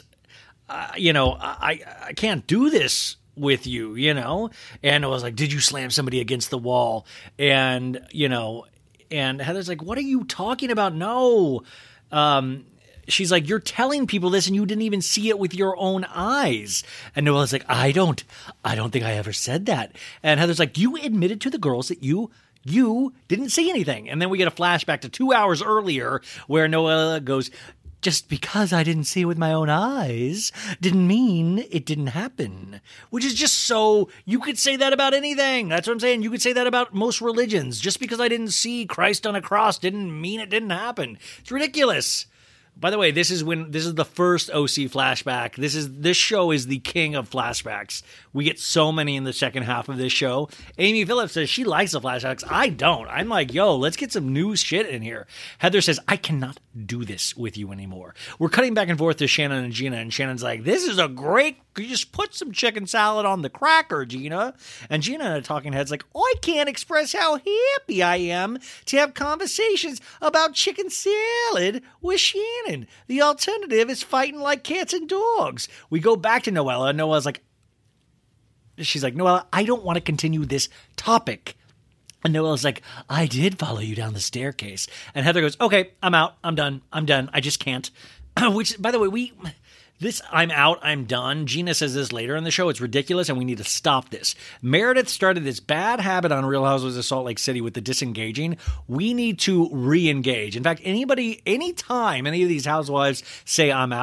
I can't do this with you, And I was like, did you slam somebody against the wall? And, and Heather's like, what are you talking about? No. She's like, you're telling people this and you didn't even see it with your own eyes. And Noella's like, I don't think I ever said that. And Heather's like, you admitted to the girls that you didn't see anything. And then we get a flashback to 2 hours earlier where Noella goes, just because I didn't see it with my own eyes didn't mean it didn't happen. Which is just so, you could say that about anything. That's what I'm saying. You could say that about most religions. Just because I didn't see Christ on a cross didn't mean it didn't happen. It's ridiculous. By the way, this is the first OC flashback. This show is the king of flashbacks. We get so many in the second half of this show. Amy Phillips says she likes the flashbacks. I don't. I'm like, yo, let's get some new shit in here. Heather says, I cannot do this with you anymore. We're cutting back and forth to Shannon and Gina, and Shannon's like, this is a great, you just put some chicken salad on the cracker, Gina. And Gina in a talking head's like, I can't express how happy I am to have conversations about chicken salad with Shannon. The alternative is fighting like cats and dogs. We go back to Noella. Noella's like, she's like, Noella, I don't want to continue this topic. And Noella's like, I did follow you down the staircase. And Heather goes, okay, I'm out. I'm done. I just can't. Which, by the way, I'm out, I'm done. Gina says this later in the show. It's ridiculous, and we need to stop this. Meredith started this bad habit on Real Housewives of Salt Lake City with the disengaging. We need to re-engage. In fact, anytime any of these housewives say I'm out,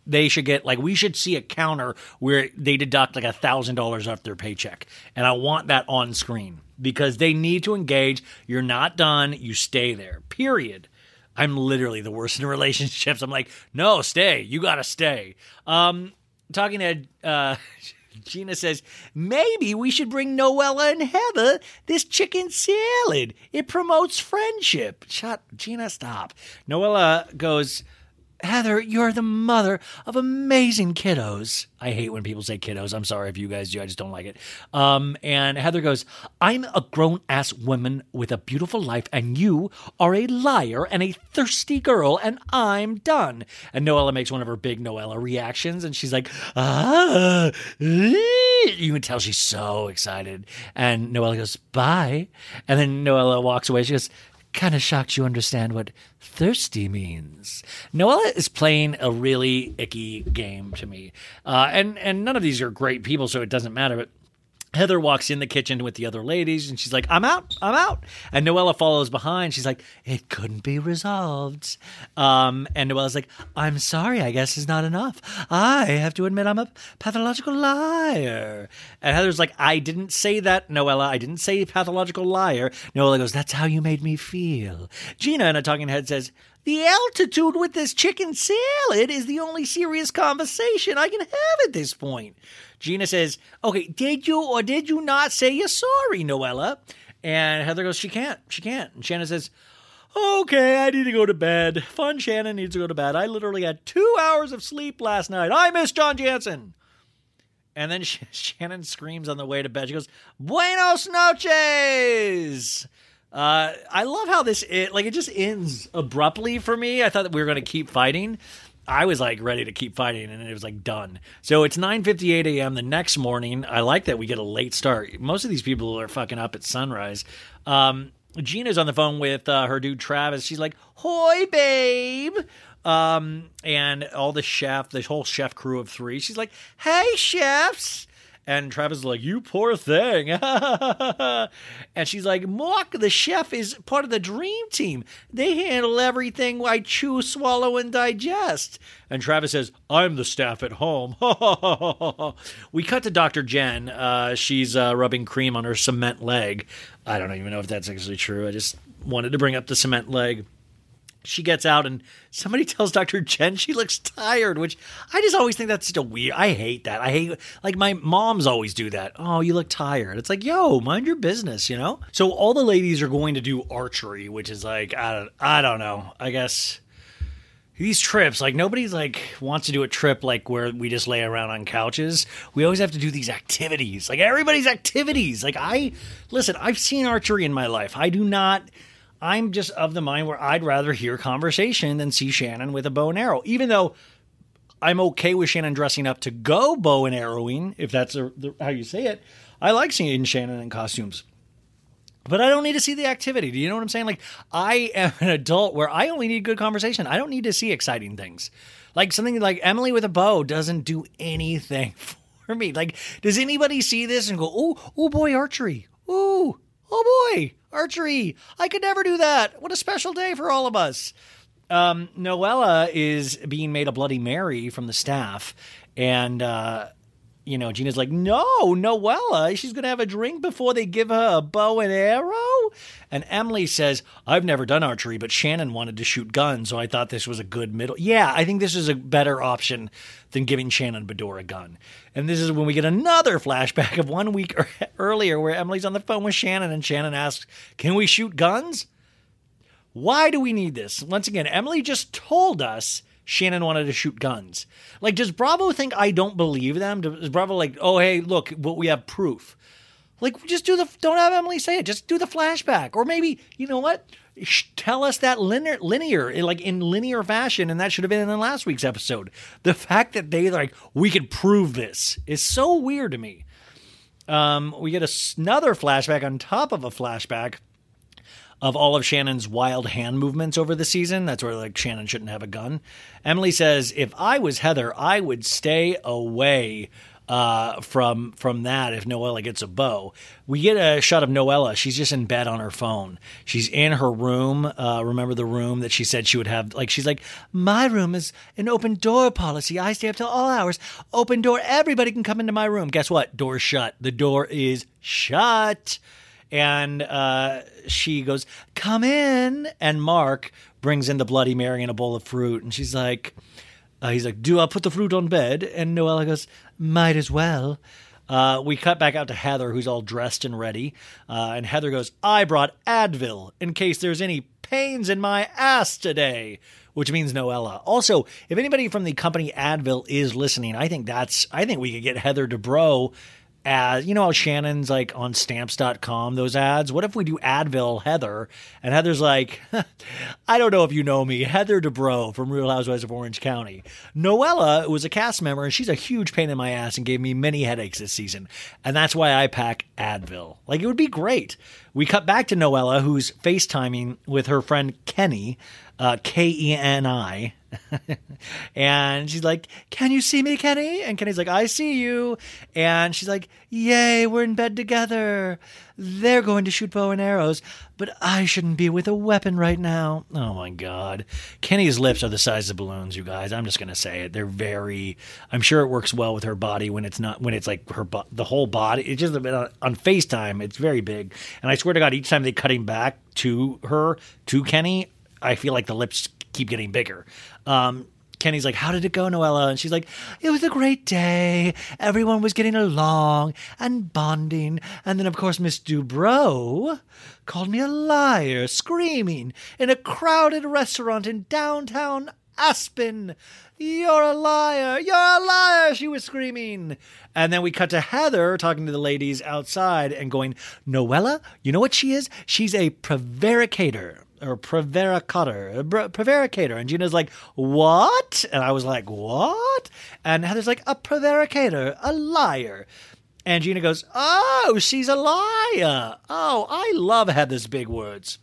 they should get, like, we should see a counter where they deduct like $1,000 off their paycheck. And I want that on screen because they need to engage. You're not done. You stay there, period. I'm literally the worst in relationships. I'm like, no, stay. You got to stay. Talking to Gina says, maybe we should bring Noella and Heather this chicken salad. It promotes friendship. Gina, stop. Noella goes, Heather, you're the mother of amazing kiddos. I hate when people say kiddos. I'm sorry if you guys do. I just don't like it. And Heather goes, I'm a grown-ass woman with a beautiful life, and you are a liar and a thirsty girl, and I'm done. And Noella makes one of her big Noella reactions, and she's like, you can tell she's so excited. And Noella goes, bye. And then Noella walks away. She goes, kind of shocked you understand what thirsty means. Noella is playing a really icky game to me. And none of these are great people, so it doesn't matter. But Heather walks in the kitchen with the other ladies, and she's like, I'm out. And Noella follows behind. She's like, it couldn't be resolved. And Noella's like, I'm sorry, I guess it's not enough. I have to admit I'm a pathological liar. And Heather's like, I didn't say that, Noella. I didn't say pathological liar. Noella goes, that's how you made me feel. Gina, in a talking head, says, the altitude with this chicken salad is the only serious conversation I can have at this point. Gina says, okay, did you or did you not say you're sorry, Noella? And Heather goes, she can't. And Shannon says, okay, I need to go to bed. Fun Shannon needs to go to bed. I literally had 2 hours of sleep last night. I miss John Jansen. And then Shannon screams on the way to bed. She goes, Buenos noches. I love how it just ends abruptly for me. I thought that we were going to keep fighting. I was like ready to keep fighting, and it was like done. So it's 9:58 a.m. the next morning. I like that we get a late start. Most of these people are fucking up at sunrise. Gina's on the phone with her dude Travis. She's like, "Hoi, babe." And all the whole chef crew of 3. She's like, "Hey, chefs." And Travis is like, you poor thing. And she's like, Mark, the chef, is part of the dream team. They handle everything I chew, swallow, and digest. And Travis says, I'm the staff at home. We cut to Dr. Jen. She's rubbing cream on her cement leg. I don't even know if that's actually true. I just wanted to bring up the cement leg. She gets out and somebody tells Dr. Jen she looks tired, which I just always think that's just I hate that. I hate, like, my moms always do that. Oh, you look tired. It's like, yo, mind your business, you know? So all the ladies are going to do archery, which is like, I don't know. I guess these trips, like, nobody's like wants to do a trip like where we just lay around on couches. We always have to do these activities, like everybody's activities. Like, listen, I've seen archery in my life. I'm just of the mind where I'd rather hear conversation than see Shannon with a bow and arrow, even though I'm okay with Shannon dressing up to go bow and arrowing, if that's how you say it. I like seeing Shannon in costumes, but I don't need to see the activity. Do you know what I'm saying? Like, I am an adult where I only need good conversation. I don't need to see exciting things. Like, something like Emily with a bow doesn't do anything for me. Like, does anybody see this and go, oh boy, archery. Ooh, oh boy, archery. I could never do that. What a special day for all of us. Noella is being made a Bloody Mary from the staff. And, Gina's like, no, Noella, she's going to have a drink before they give her a bow and arrow. And Emily says, I've never done archery, but Shannon wanted to shoot guns, so I thought this was a good middle. Yeah, I think this is a better option than giving Shannon Bedore a gun. And this is when we get another flashback of 1 week earlier where Emily's on the phone with Shannon, and Shannon asks, can we shoot guns? Why do we need this? Once again, Emily just told us Shannon wanted to shoot guns. Like, does Bravo think I don't believe them? Does Bravo like, oh, hey, look, we have proof. Like, just don't have Emily say it. Just do the flashback. Or maybe, you know what? Tell us that linear, like in linear fashion, and that should have been in last week's episode. The fact that they like, we could prove this is so weird to me. We get another flashback on top of a flashback of all of Shannon's wild hand movements over the season. That's where, like, Shannon shouldn't have a gun. Emily says, if I was Heather, I would stay away. from that if Noella gets a bow. We get a shot of Noella. She's just in bed on her phone. She's in her room. Remember the room that she said she would have? Like, she's like, my room is an open door policy. I stay up till all hours. Open door. Everybody can come into my room. Guess what? Door's shut. The door is shut. And she goes, come in. And Mark brings in the Bloody Mary and a bowl of fruit. And she's like, he's like, do I put the fruit on bed? And Noella goes, might as well. We cut back out to Heather, who's all dressed and ready. And Heather goes, I brought Advil in case there's any pains in my ass today, which means Noella. Also, if anybody from the company Advil is listening, I think we could get Heather Dubrow as, you know how Shannon's like on stamps.com, those ads? What if we do Advil Heather? And Heather's like, I don't know if you know me, Heather Dubrow from Real Housewives of Orange County. Noella was a cast member, and she's a huge pain in my ass and gave me many headaches this season. And that's why I pack Advil. Like, it would be great. We cut back to Noella, who's FaceTiming with her friend Kenny, Keni. And she's like, can you see me, Kenny? And Kenny's like, I see you. And she's like, yay, we're in bed together. They're going to shoot bow and arrows, but I shouldn't be with a weapon right now. Oh my God. Kenny's lips are the size of balloons, you guys. I'm just going to say it. They're very, I'm sure it works well with her body when it's like the whole body. It's just a bit on FaceTime. It's very big. And I swear to God, each time they cut him back to Kenny, I feel like the lips keep getting bigger. Kenny's like, how did it go, Noella? And she's like, it was a great day. Everyone was getting along and bonding. And then, of course, Miss Dubrow called me a liar, screaming in a crowded restaurant in downtown Aspen. You're a liar. You're a liar, she was screaming. And then we cut to Heather talking to the ladies outside and going, Noella, you know what she is? She's a prevaricator. Or prevaricator. And Gina's like, what? And I was like, what? And Heather's like, a prevaricator, a liar. And Gina goes, oh, she's a liar. Oh, I love Heather's big words.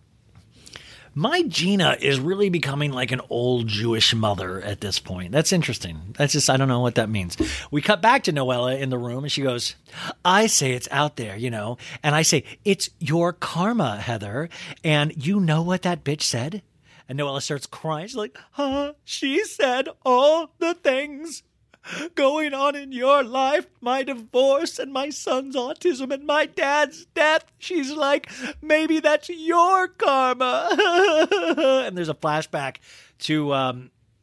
My Gina is really becoming like an old Jewish mother at this point. That's interesting. That's just, I don't know what that means. We cut back to Noella in the room and she goes, I say it's out there, you know, and I say, it's your karma, Heather. And you know what that bitch said? And Noella starts crying. She's like, she said all the things going on in your life, my divorce and my son's autism and my dad's death. She's like, maybe that's your karma. And there's a flashback to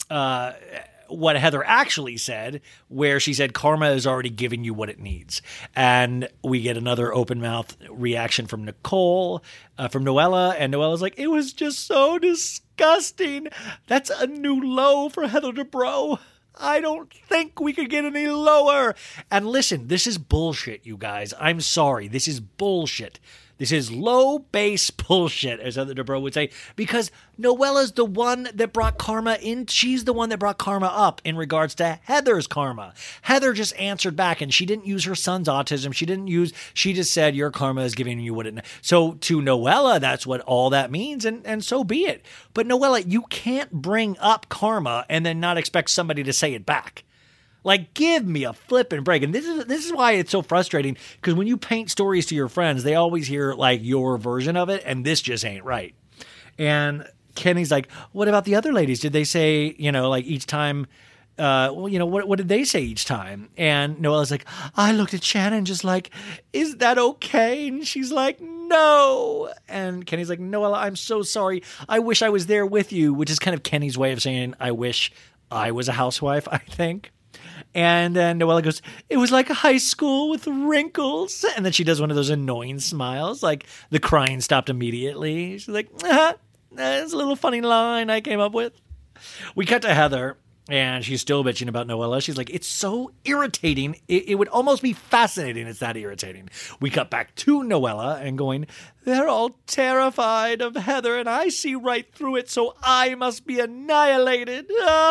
what Heather actually said, where she said karma is already giving you what it needs. And we get another open mouth reaction from Nicole, from Noella, and Noella's like, it was just so disgusting. That's a new low for Heather Dubrow. I don't think we could get any lower. And listen, this is bullshit, you guys. I'm sorry. This is bullshit. This is low base bullshit, as Heather Dubrow would say, because Noella's the one that brought karma in. She's the one that brought karma up in regards to Heather's karma. Heather just answered back, and she didn't use her son's autism. She just said, your karma is giving you what it... So to Noella, that's what all that means, and so be it. But Noella, you can't bring up karma and then not expect somebody to say it back. Like, give me a flipping break. And this is why it's so frustrating, because when you paint stories to your friends, they always hear, like, your version of it, and this just ain't right. And Kenny's like, what about the other ladies? Did they say, you know, like, each time, what did they say each time? And Noella's like, I looked at Shannon just like, is that okay? And she's like, no. And Kenny's like, Noella, I'm so sorry. I wish I was there with you, which is kind of Kenny's way of saying, I wish I was a housewife, I think. And then Noella goes, it was like high school with wrinkles. And then she does one of those annoying smiles, like the crying stopped immediately. She's like, that's a little funny line I came up with. We cut to Heather, and she's still bitching about Noella. She's like, it's so irritating. It would almost be fascinating. It's that irritating. We cut back to Noella and going, they're all terrified of Heather, and I see right through it, so I must be annihilated.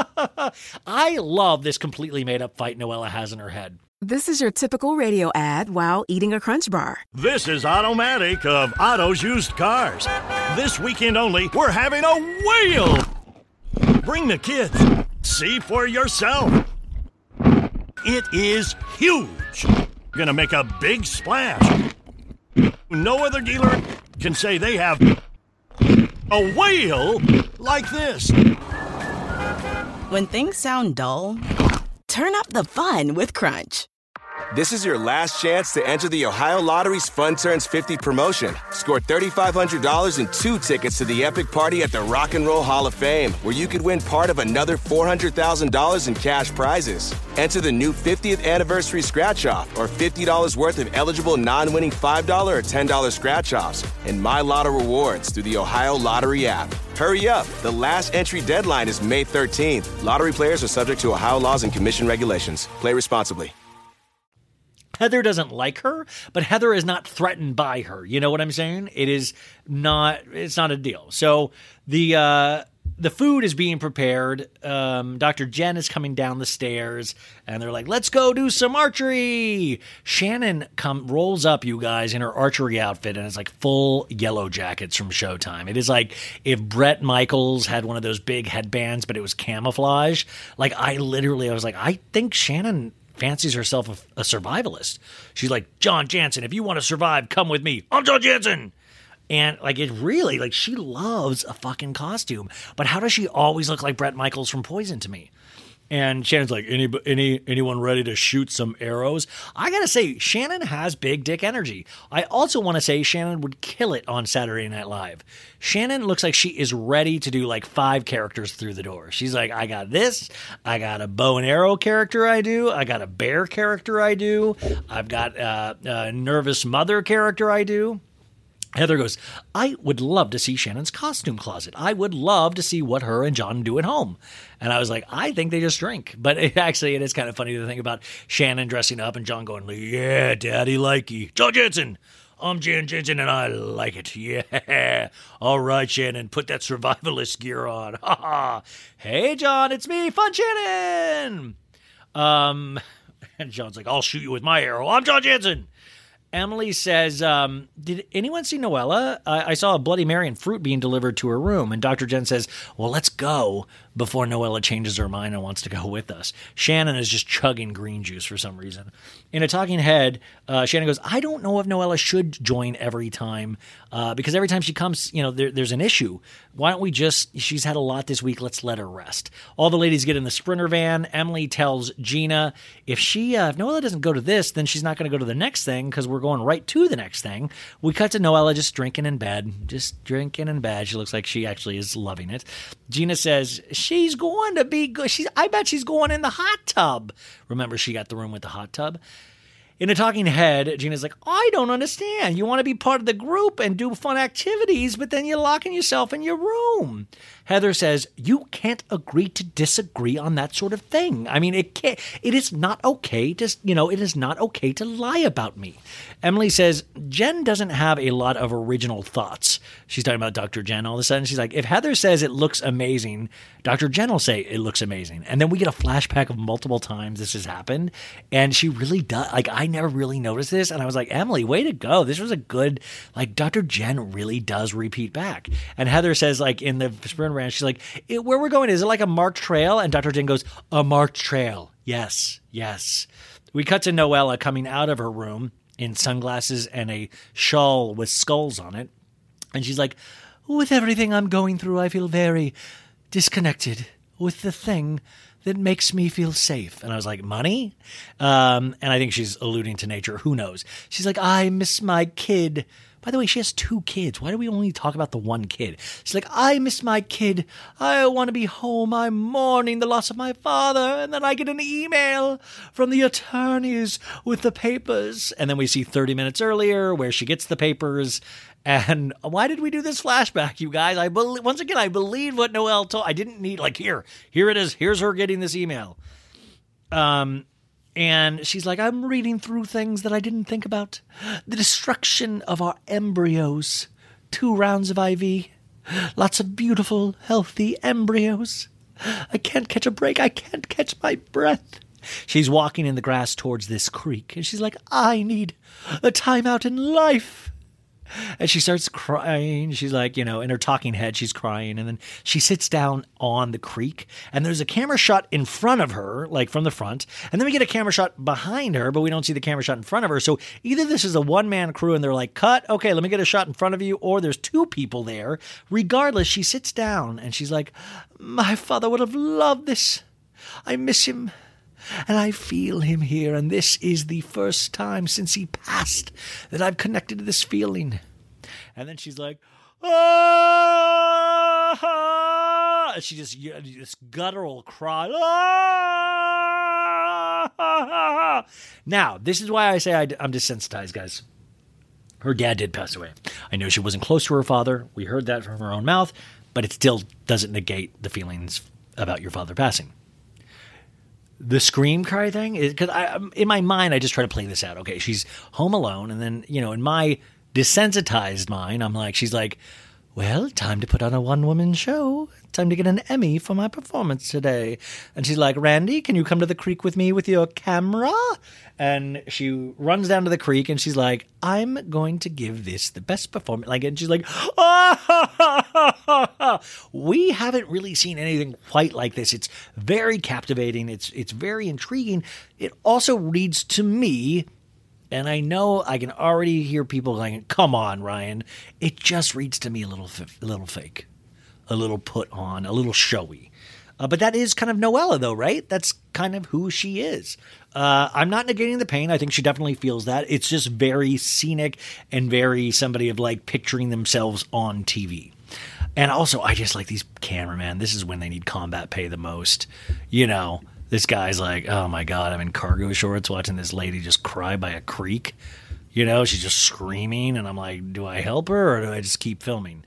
I love this completely made-up fight Noella has in her head. This is your typical radio ad while eating a Crunch Bar. This is Automatic of Otto's Used Cars. This weekend only, we're having a whale. Bring the kids. See for yourself. it is huge. Gonna make a big splash. No other dealer can say they have a whale like this. When things sound dull, turn up the fun with Crunch. This is your last chance to enter the Ohio Lottery's Fun Turns 50 promotion. Score $3,500 and 2 tickets to the epic party at the Rock and Roll Hall of Fame, where you could win part of another $400,000 in cash prizes. Enter the new 50th anniversary scratch-off or $50 worth of eligible non-winning $5 or $10 scratch-offs and My Lotto rewards through the Ohio Lottery app. Hurry up. The last entry deadline is May 13th. Lottery players are subject to Ohio laws and commission regulations. Play responsibly. Heather doesn't like her, but Heather is not threatened by her. You know what I'm saying? It's not a deal. So the food is being prepared. Dr. Jen is coming down the stairs and they're like, let's go do some archery. Shannon rolls up, you guys, in her archery outfit, and it's like full Yellow Jackets from Showtime. It is like if Bret Michaels had one of those big headbands, but it was camouflage. Like I was like, I think Shannon fancies herself a survivalist. She's like, John Jansen, if you want to survive, come with me. I'm John Jansen. And like it really, like she loves a fucking costume. But how does she always look like Bret Michaels from Poison to me? And Shannon's like, anyone ready to shoot some arrows? I gotta say, Shannon has big dick energy. I also want to say Shannon would kill it on Saturday Night Live. Shannon looks like she is ready to do like 5 characters through the door. She's like, I got this. I got a bow and arrow character I do. I got a bear character I do. I've got a nervous mother character I do. Heather goes, I would love to see Shannon's costume closet. I would love to see what her and John do at home. And I was like, I think they just drink. But it is kind of funny to think about Shannon dressing up and John going, yeah, daddy likey. John Jansen. I'm Jan Jansen and I like it. Yeah. All right, Shannon, put that survivalist gear on. Ha ha. Hey, John, it's me, Fun Shannon. And John's like, I'll shoot you with my arrow. I'm John Jansen. Emily says, did anyone see Noella? I saw a Bloody Mary and fruit being delivered to her room. And Dr. Jen says, well, let's go before Noella changes her mind and wants to go with us. Shannon is just chugging green juice for some reason. In a talking head, Shannon goes, I don't know if Noella should join every time because every time she comes, there's an issue. Why don't we she's had a lot this week. Let's let her rest. All the ladies get in the Sprinter van. Emily tells Gina, if Noella doesn't go to this, then she's not going to go to the next thing because we're going right to the next thing. We cut to Noella just drinking in bed. She looks like she actually is loving it. Gina says she's going to be good. I bet she's going in the hot tub. Remember, she got the room with the hot tub. In a talking head, Gina's like, I don't understand. You want to be part of the group and do fun activities, but then you're locking yourself in your room. Heather says, you can't agree to disagree on that sort of thing. I mean, it is not okay to lie about me. Emily says, Jen doesn't have a lot of original thoughts. She's talking about Dr. Jen all of a sudden. She's like, if Heather says it looks amazing, Dr. Jen will say it looks amazing. And then we get a flashback of multiple times this has happened. And she really does. Like, I never really noticed this. And I was like, Emily, way to go. This was a good, Dr. Jen really does repeat back. And Heather says, in the Sprint Ranch, she's like, where we're going, is it like a marked trail? And Dr. Jen goes, a marked trail. Yes. We cut to Noella coming out of her room in sunglasses and a shawl with skulls on it. And she's like, with everything I'm going through, I feel very disconnected with the thing that makes me feel safe. And I was like, money? And I think she's alluding to nature. Who knows? She's like, I miss my kid. By the way, she has 2 kids. Why do we only talk about the one kid? She's like, I miss my kid. I want to be home. I'm mourning the loss of my father. And then I get an email from the attorneys with the papers. And then we see 30 minutes earlier where she gets the papers. And why did we do this flashback, you guys? I believed what Noelle told. I didn't need, here it is. Here's her getting this email. And she's like, I'm reading through things that I didn't think about. The destruction of our embryos. 2 rounds of IV. Lots of beautiful, healthy embryos. I can't catch a break. I can't catch my breath. She's walking in the grass towards this creek. And she's like, I need a time out in life. And she starts crying. She's like, in her talking head, she's crying. And then she sits down on the creek. And there's a camera shot in front of her, like from the front. And then we get a camera shot behind her, but we don't see the camera shot in front of her. So either this is a one-man crew and they're like, cut, okay, let me get a shot in front of you. Or there's two people there. Regardless, she sits down and she's like, my father would have loved this. I miss him. And I feel him here, and this is the first time since he passed that I've connected to this feeling. And then she's like, ah! And she just, this guttural cry. Ah! Now, this is why I say I'm desensitized, guys. Her dad did pass away. I know she wasn't close to her father. We heard that from her own mouth, but it still doesn't negate the feelings about your father passing. The scream cry thing is because in my mind, I just try to play this out. Okay, she's home alone. And then, in my desensitized mind, I'm like, she's like, well, time to put on a one-woman show. Time to get an Emmy for my performance today. And she's like, Randy, can you come to the creek with me with your camera? And she runs down to the creek and she's like, I'm going to give this the best performance. And she's like, we haven't really seen anything quite like this. It's very captivating. It's very intriguing. It also reads to me, and I know I can already hear people going, come on, Ryan. It just reads to me a little fake, a little put on, a little showy. But that is kind of Noella, though, right? That's kind of who she is. I'm not negating the pain. I think she definitely feels that. It's just very scenic and very somebody of like picturing themselves on TV. And also, I just like these cameramen. This is when they need combat pay the most. This guy's like, oh my God, I'm in cargo shorts watching this lady just cry by a creek. She's just screaming. And I'm like, do I help her or do I just keep filming?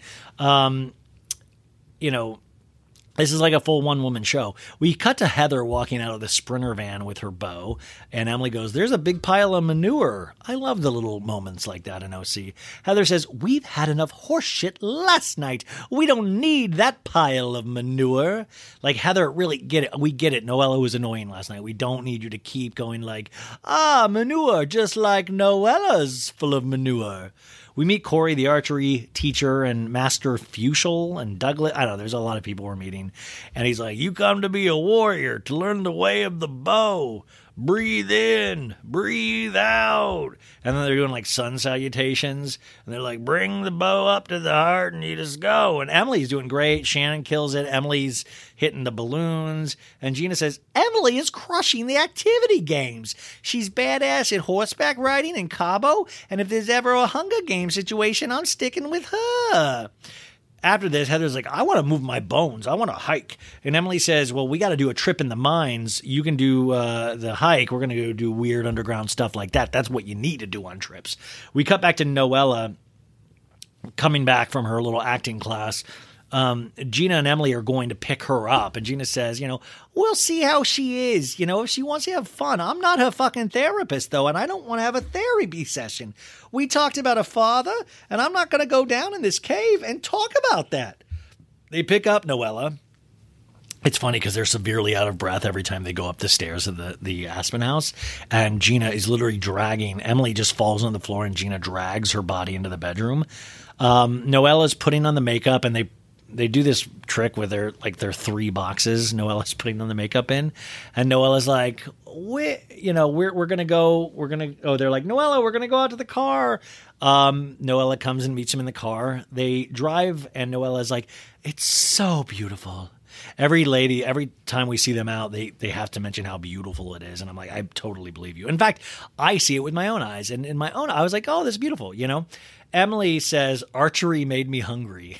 This is like a full one-woman show. We cut to Heather walking out of the Sprinter van with her bow, and Emily goes, there's a big pile of manure. I love the little moments like that in OC. Heather says, we've had enough horse shit last night. We don't need that pile of manure. Like, Heather, really get it. We get it. Noella was annoying last night. We don't need you to keep going like, manure, just like Noella's full of manure. We meet Corey, the archery teacher, and Master Fuchel and Douglas. I don't know, there's a lot of people we're meeting. And he's like, you come to be a warrior, to learn the way of the bow. Breathe in, breathe out. And then they're doing like sun salutations. And they're like, bring the bow up to the heart and you just go. And Emily's doing great. Shannon kills it. Emily's hitting the balloons. And Gina says, Emily is crushing the activity games. She's badass at horseback riding in Cabo. And if there's ever a Hunger Games situation, I'm sticking with her. After this, Heather's like, I want to move my bones. I want to hike. And Emily says, well, we got to do a trip in the mines. You can do the hike. We're going to go do weird underground stuff like that. That's what you need to do on trips. We cut back to Noella coming back from her little acting class. Gina and Emily are going to pick her up. And Gina says, we'll see how she is. If she wants to have fun. I'm not her fucking therapist, though, and I don't want to have a therapy session. We talked about a father, and I'm not going to go down in this cave and talk about that. They pick up Noella. It's funny because they're severely out of breath every time they go up the stairs of the Aspen house. And Gina is literally dragging. Emily just falls on the floor, and Gina drags her body into the bedroom. Noella's putting on the makeup, and they do this trick where their 3 boxes Noella's putting on the makeup in, and Noella's like, we're gonna go. They're like, Noella, we're gonna go out to the car. Noella comes and meets him in the car. They drive, and Noella's like, it's so beautiful. Every time we see them out, they have to mention how beautiful it is, and I'm like, I totally believe you. In fact, I see it with my own eyes, and in my own, I was like, oh, this is beautiful, Emily says, archery made me hungry.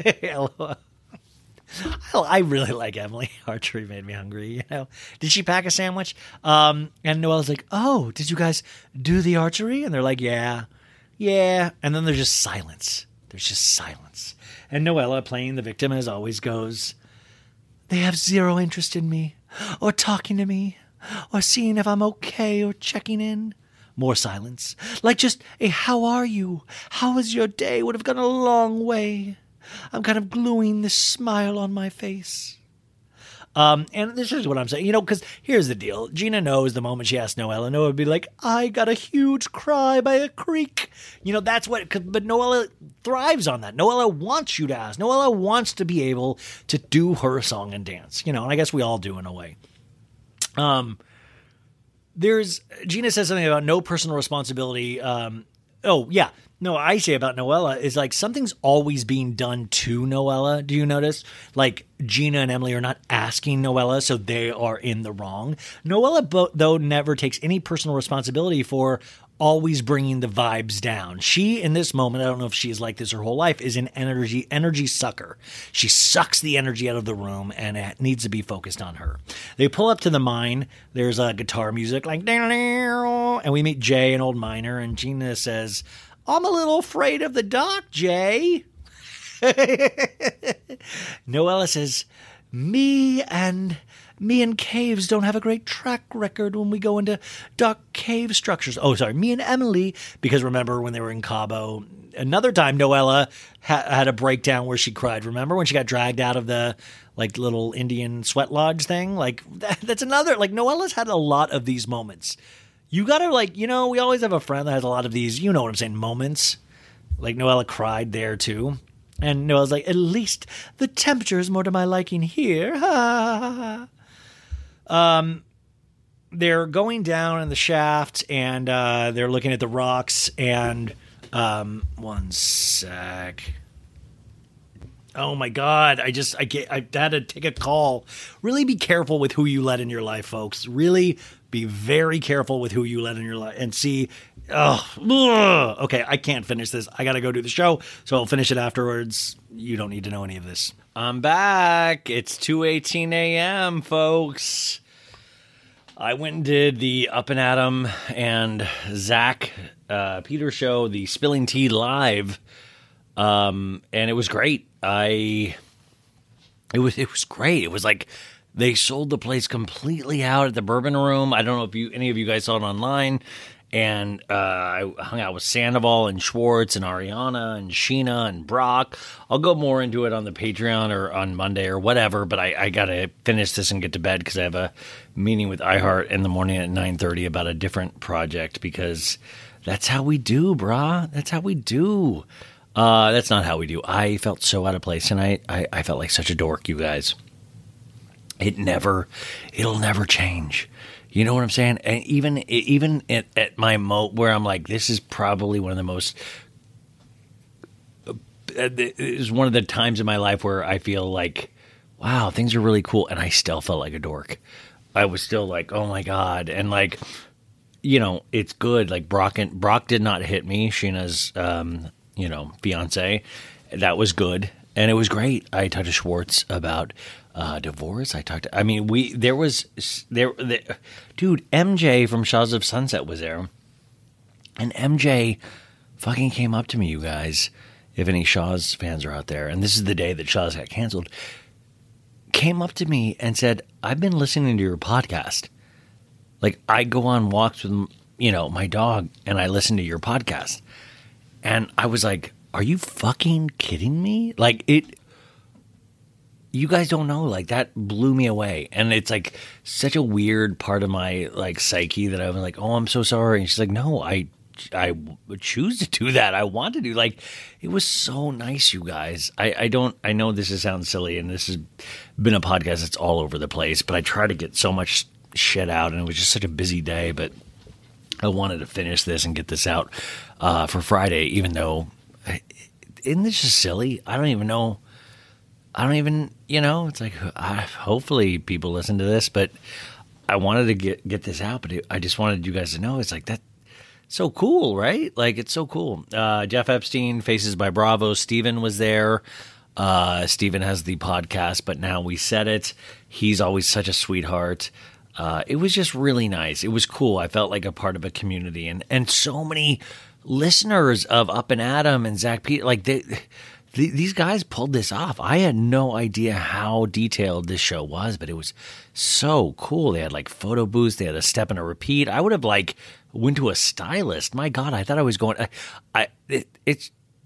I really like Emily. Archery made me hungry, Did she pack a sandwich? And Noella's like, oh, did you guys do the archery? And they're like, yeah. And then there's just silence. And Noella, playing the victim as always, goes, they have zero interest in me, or talking to me, or seeing if I'm okay, or checking in. More silence. Like just a how are you? How was your day? Would have gone a long way. I'm kind of gluing this smile on my face. And this is what I'm saying, because here's the deal. Gina knows the moment she asks Noella, Noella would be like, I got a huge cry by a creek. That's what, but Noella thrives on that. Noella wants you to ask. Noella wants to be able to do her song and dance, and I guess we all do in a way. Gina says something about no personal responsibility. No, I say about Noella is like something's always being done to Noella. Do you notice? Like Gina and Emily are not asking Noella, so they are in the wrong. Noella, though, never takes any personal responsibility for always bringing the vibes down. She, in this moment, I don't know if she is like this her whole life, is an energy sucker. She sucks the energy out of the room, and it needs to be focused on her. They pull up to the mine. There's guitar music, like, and we meet Jay, an old miner, and Gina says, I'm a little afraid of the dark, Jay. Noella says, me and caves don't have a great track record when we go into dark cave structures. Oh, sorry, me and Emily, because remember when they were in Cabo, another time Noella had a breakdown where she cried. Remember when she got dragged out of the little Indian sweat lodge thing? That's another, Noella's had a lot of these moments. You gotta we always have a friend that has a lot of these, you know what I'm saying, moments. Like Noella cried there too. And Noella's like, at least the temperature is more to my liking here. They're going down in the shaft and they're looking at the rocks and one sec. Oh my God. I had to take a call. Really be careful with who you let in your life, folks. Really be very careful with who you let in your life and see. Okay, I can't finish this. I got to go do the show, so I'll finish it afterwards. You don't need to know any of this. I'm back. It's 2:18 a.m., folks. I went and did the Up and Adam and Zach Peter show, the Spilling Tea Live, and it was great. It was great. It was like they sold the place completely out at the Bourbon Room. I don't know if any of you guys saw it online. And I hung out with Sandoval and Schwartz and Ariana and Sheena and Brock. I'll go more into it on the Patreon or on Monday or whatever, but I got to finish this and get to bed because I have a meeting with iHeart in the morning at 9:30 about a different project because that's how we do, brah. That's how we do. That's not how we do. I felt so out of place tonight. I felt like such a dork, you guys. It'll never change. You know what I'm saying? And even at my where I'm like, this is probably one of the most. It is one of the times in my life where I feel like, wow, things are really cool, and I still felt like a dork. I was still like, oh my God, and it's good. Like Brock did not hit me. Sheena's, fiance, that was good, and it was great. I talked to Schwartz about. Divorce. Dude, MJ from Shaws of Sunset was there, and MJ fucking came up to me, you guys, if any Shaws fans are out there, and this is the day that Shaws got canceled, came up to me and said, I've been listening to your podcast. Like, I go on walks with, my dog, and I listen to your podcast. And I was like, are you fucking kidding me? You guys don't know, that blew me away. And it's such a weird part of my psyche that I was like, oh, I'm so sorry. And she's like, no, I would choose to do that. I want to do it was so nice, you guys. I know this sounds silly and this has been a podcast that's all over the place, but I try to get so much shit out and it was just such a busy day, but I wanted to finish this and get this out for Friday, even though, isn't this just silly? I don't even, it's like, hopefully people listen to this, but I wanted to get this out, but I just wanted you guys to know, it's like, that's so cool, right? It's so cool. Jeff Epstein, Faces by Bravo, Steven was there. Steven has the podcast, but now we said it. He's always such a sweetheart. It was just really nice. It was cool. I felt like a part of a community, and so many listeners of Up and Adam and Zach Peter, these guys pulled this off. I had no idea how detailed this show was, but it was so cool. They had photo booths. They had a step and a repeat. I would have went to a stylist. My God, I thought I was going.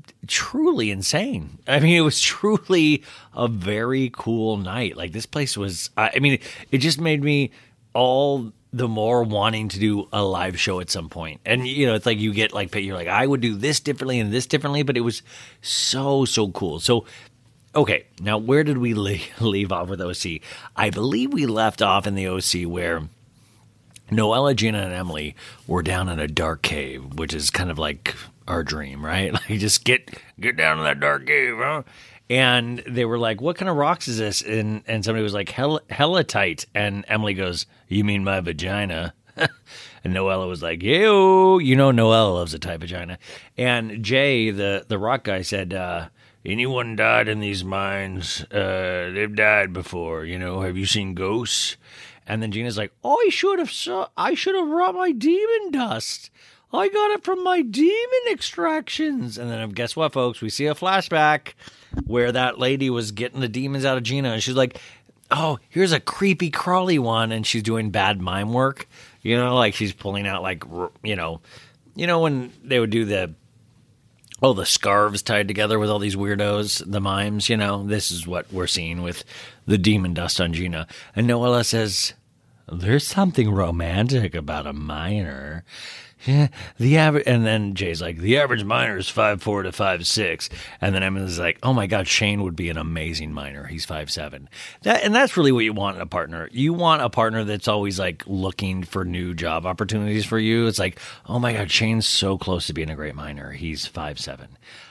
truly insane. I mean, it was truly a very cool night. Like, this place was, I mean, it just made me all the more wanting to do a live show at some point. And, you know, it's like you get like, you're like, I would do this differently and this differently, but it was so cool. So, okay, now where did we leave off with OC? I believe we left off in the OC where Noella, Gina, and Emily were down in a dark cave, which is kind of like our dream, right? Like, just get down in that dark cave, huh? And they were like, what kind of rocks is this? And somebody was like, hematite. And Emily goes, you mean my vagina? And Noella was like, ew. You know Noella loves a tight vagina. And Jay, the rock guy, said, anyone died in these mines? They've died before, you know. Have you seen ghosts? And then Gina's like, oh, I should have brought my demon dust. I got it from my demon extractions. And then guess what, folks? We see a flashback where that lady was getting the demons out of Gina. And she's like, oh, here's a creepy crawly one. And she's doing bad mime work. You know, like she's pulling out like, you know when they would do the scarves tied together with all these weirdos, the mimes, you know, this is what we're seeing with the demon dust on Gina. And Noella says, there's something romantic about a miner. Yeah, and then Jay's like, the average miner is 5'4" to 5'6", and then Emily's like, oh my God, Shane would be an amazing miner. He's 5'7". And that's really what you want in a partner. You want a partner that's always like looking for new job opportunities for you. It's like, oh my God, Shane's so close to being a great miner. He's 5'7".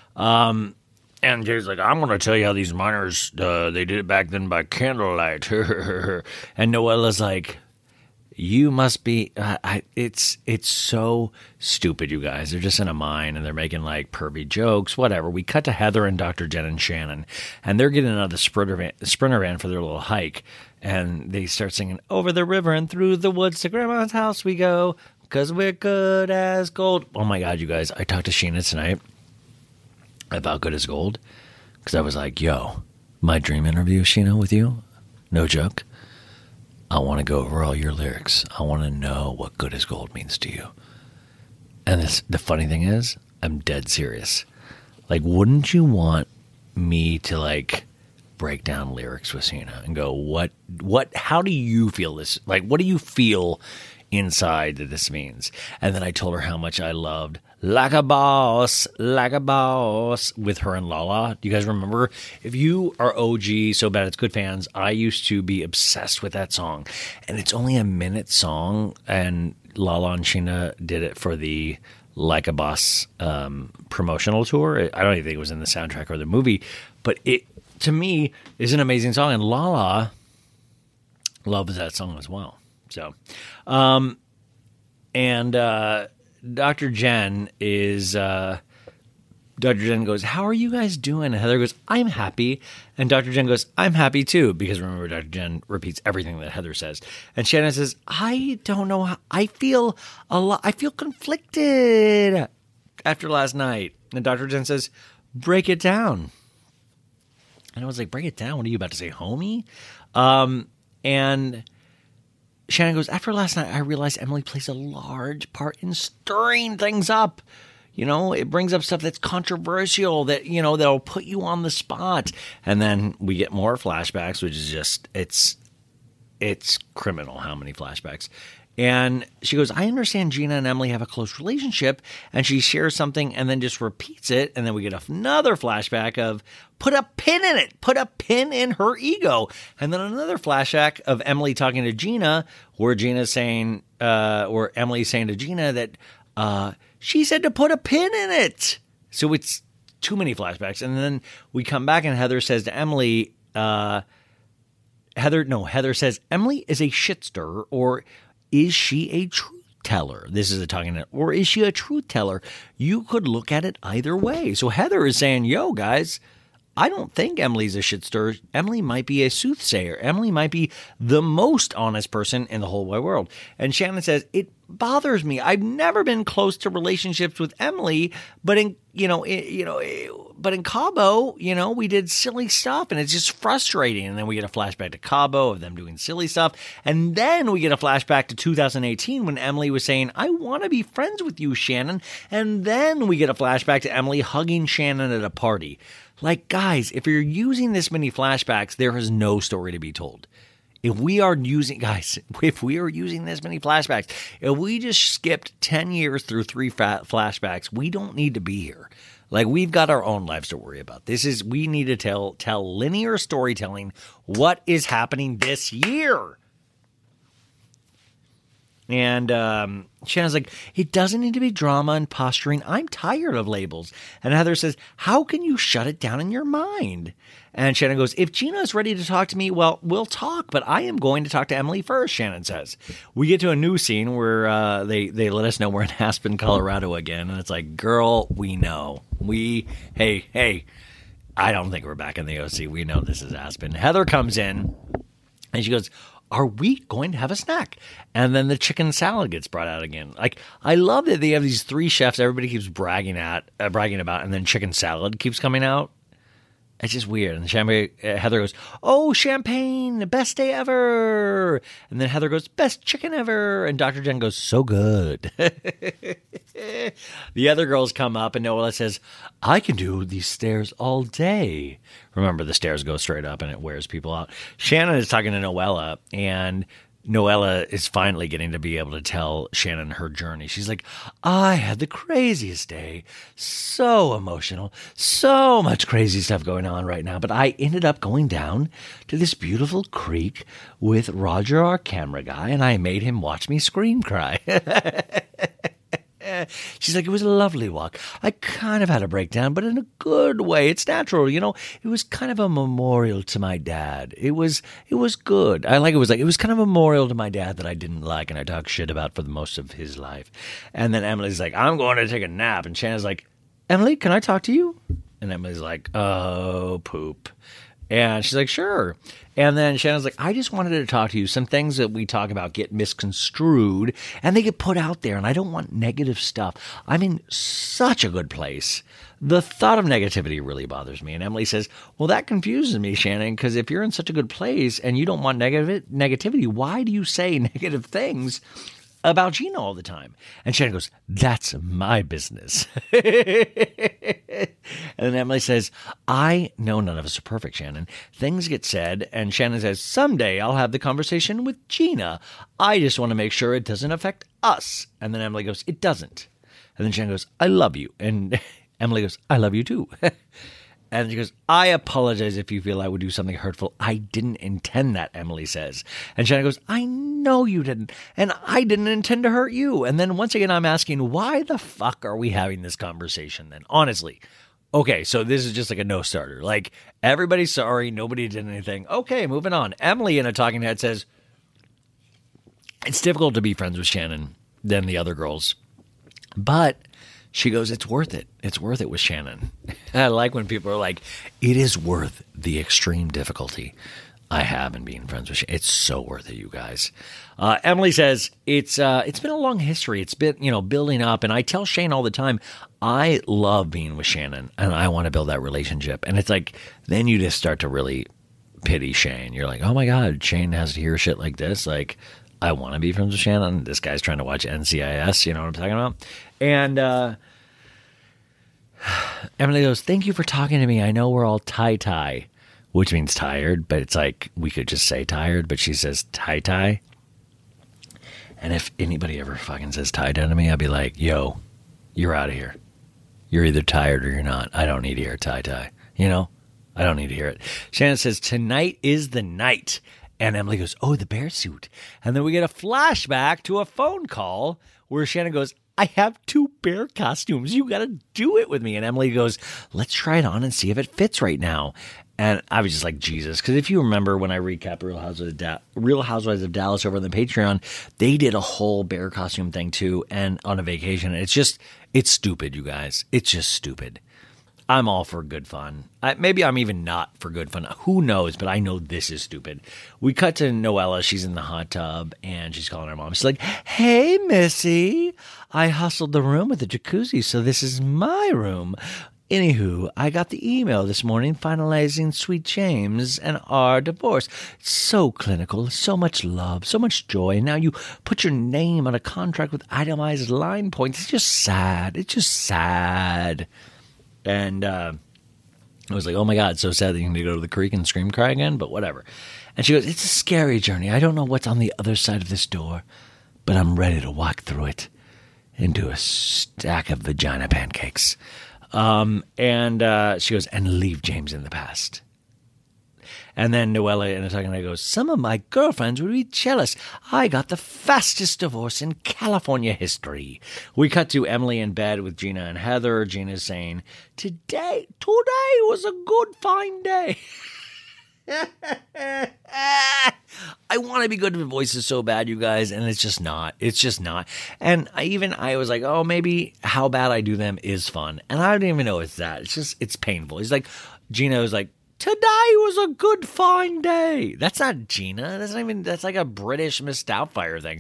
And Jay's like, I'm going to tell you how these miners, they did it back then by candlelight. And Noella's like, you must be, it's so stupid, you guys. They're just in a mine and they're making like pervy jokes, whatever. We cut to Heather and Dr. Jen and Shannon, and they're getting out of the sprinter van for their little hike. And they start singing, over the river and through the woods to Grandma's house we go, 'cause we're good as gold. Oh my God, you guys, I talked to Sheena tonight about Good as Gold, because I was like, yo, my dream interview, Sheena, with you, no joke. I want to go over all your lyrics. I want to know what good as gold means to you. And the funny thing is, I'm dead serious. Like, wouldn't you want me to, like, break down lyrics with Sheena and go, how do you feel this? Like, what do you feel inside that this means? And then I told her how much I loved Like a Boss with her and Lala. Do you guys remember? If you are OG So Bad It's Good fans, I used to be obsessed with that song. And it's only a minute song, and Lala and Sheena did it for the Like a Boss promotional tour. I don't even think it was in the soundtrack or the movie, but it, to me, is an amazing song. And Lala loves that song as well. So, Dr. Jen goes, how are you guys doing? And Heather goes, I'm happy. And Dr. Jen goes, I'm happy too. Because remember, Dr. Jen repeats everything that Heather says. And Shannon says, I don't know how, I feel conflicted after last night. And Dr. Jen says, break it down. And I was like, break it down? What are you about to say, homie? And Shannon goes, after last night, I realized Emily plays a large part in stirring things up. You know, it brings up stuff that's controversial, that, you know, that'll put you on the spot. And then we get more flashbacks, which is just, it's criminal how many flashbacks. And she goes, I understand Gina and Emily have a close relationship, and she shares something and then just repeats it. And then we get another flashback of put a pin in it, put a pin in her ego. And then another flashback of Emily talking to Gina, where Gina's saying, or Emily's saying to Gina that she said to put a pin in it. So it's too many flashbacks. And then we come back and Heather says to Emily, Heather says, Emily is a shit stirrer, or is she a truth teller? This is a talking, or is she a truth teller? You could look at it either way. So Heather is saying, yo, guys, I don't think Emily's a shit stirrer. Emily might be a soothsayer. Emily might be the most honest person in the whole wide world. And Shannon says, it bothers me. I've never been close to relationships with Emily, but but in Cabo, you know, we did silly stuff and it's just frustrating. And then we get a flashback to Cabo of them doing silly stuff. And then we get a flashback to 2018 when Emily was saying, I want to be friends with you, Shannon. And then we get a flashback to Emily hugging Shannon at a party. Like, guys, if you're using this many flashbacks, there is no story to be told. If we are using this many flashbacks, if we just skipped 10 years through 3 flashbacks, we don't need to be here. Like, we've got our own lives to worry about. We need to tell linear storytelling what is happening this year. And Shannon's like, it doesn't need to be drama and posturing. I'm tired of labels. And Heather says, how can you shut it down in your mind? And Shannon goes, if Gina is ready to talk to me, well, we'll talk, but I am going to talk to Emily first, Shannon says. We get to a new scene where they let us know we're in Aspen, Colorado again. And it's like, girl, we know. Hey, I don't think we're back in the OC. We know this is Aspen. Heather comes in and she goes, are we going to have a snack? And then the chicken salad gets brought out again. Like, I love that they have these 3 chefs everybody keeps bragging about, and then chicken salad keeps coming out. It's just weird. And Heather goes, oh, champagne, best day ever. And then Heather goes, best chicken ever. And Dr. Jen goes, so good. The other girls come up and Noella says, I can do these stairs all day. Remember, the stairs go straight up and it wears people out. Shannon is talking to Noella, and Noella is finally getting to be able to tell Shannon her journey. She's like, I had the craziest day. So emotional. So much crazy stuff going on right now. But I ended up going down to this beautiful creek with Roger, our camera guy, and I made him watch me scream cry. She's like, it was a lovely walk. I kind of had a breakdown, but in a good way. It's natural, you know. It was kind of a memorial to my dad. It was good. It was kind of a memorial to my dad that I didn't like and I talked shit about for the most of his life. And then Emily's like, I'm going to take a nap. And Shannon's like, Emily, can I talk to you? And Emily's like, oh, poop. And she's like, sure. And then Shannon's like, I just wanted to talk to you. Some things that we talk about get misconstrued and they get put out there, and I don't want negative stuff. I'm in such a good place. The thought of negativity really bothers me. And Emily says, well, that confuses me, Shannon, because if you're in such a good place and you don't want negativity, why do you say negative things about Gina all the time? And Shannon goes, that's my business. And then Emily says, I know none of us are perfect, Shannon. Things get said, and Shannon says, someday I'll have the conversation with Gina. I just want to make sure it doesn't affect us. And then Emily goes, it doesn't. And then Shannon goes, I love you. And Emily goes, I love you too. And she goes, I apologize if you feel I would do something hurtful. I didn't intend that, Emily says. And Shannon goes, I know you didn't. And I didn't intend to hurt you. And then once again, I'm asking, why the fuck are we having this conversation then? Honestly. Okay, so this is just like a no-starter. Like, everybody's sorry. Nobody did anything. Okay, moving on. Emily in a talking head says, it's difficult to be friends with Shannon than the other girls. But she goes, it's worth it. It's worth it with Shannon. I like when people are like, it is worth the extreme difficulty I have in being friends with Shannon. It's so worth it, you guys. Emily says, it's been a long history. It's been, building up. And I tell Shane all the time, I love being with Shannon and I want to build that relationship. And it's like, then you just start to really pity Shane. You're like, oh my God, Shane has to hear shit like this. Like, I want to be friends with Shannon. This guy's trying to watch NCIS. You know what I'm talking about? And Emily goes, thank you for talking to me. I know we're all tie-tie, which means tired, but it's like we could just say tired, but she says tie-tie. And if anybody ever fucking says tie-tie to me, I'll be like, yo, you're out of here. You're either tired or you're not. I don't need to hear tie-tie. I don't need to hear it. Shannon says, tonight is the night. And Emily goes, oh, the bear suit. And then we get a flashback to a phone call where Shannon goes, I have 2 bear costumes. You got to do it with me. And Emily goes, let's try it on and see if it fits right now. And I was just like, Jesus. Because if you remember when I recapped Real Housewives of Dallas over on the Patreon, they did a whole bear costume thing too, and on a vacation. It's stupid, you guys. It's just stupid. I'm all for good fun. Maybe I'm even not for good fun. Who knows? But I know this is stupid. We cut to Noella. She's in the hot tub, and she's calling her mom. She's like, hey, Missy, I hustled the room with the jacuzzi, so this is my room. Anywho, I got the email this morning finalizing Sweet James and our divorce. So clinical, so much love, so much joy. And now you put your name on a contract with itemized line points. It's just sad. It's just sad. And I was like, oh my God, so sad that you need to go to the creek and scream cry again, but whatever. And she goes, it's a scary journey. I don't know what's on the other side of this door, but I'm ready to walk through it into a stack of vagina pancakes. And she goes, and leave James in the past. And then Noella in a second goes, some of my girlfriends would be jealous. I got the fastest divorce in California history. We cut to Emily in bed with Gina and Heather. Gina's saying, today was a good fine day. I want to be good with voices so bad, you guys, and it's just not. It's just not. And I was like, oh, maybe how bad I do them is fun. And I don't even know it's that. It's just, it's painful. He's like, Gina was like, today was a good fine day. That's not Gina. That's like a British Miss Doubtfire thing.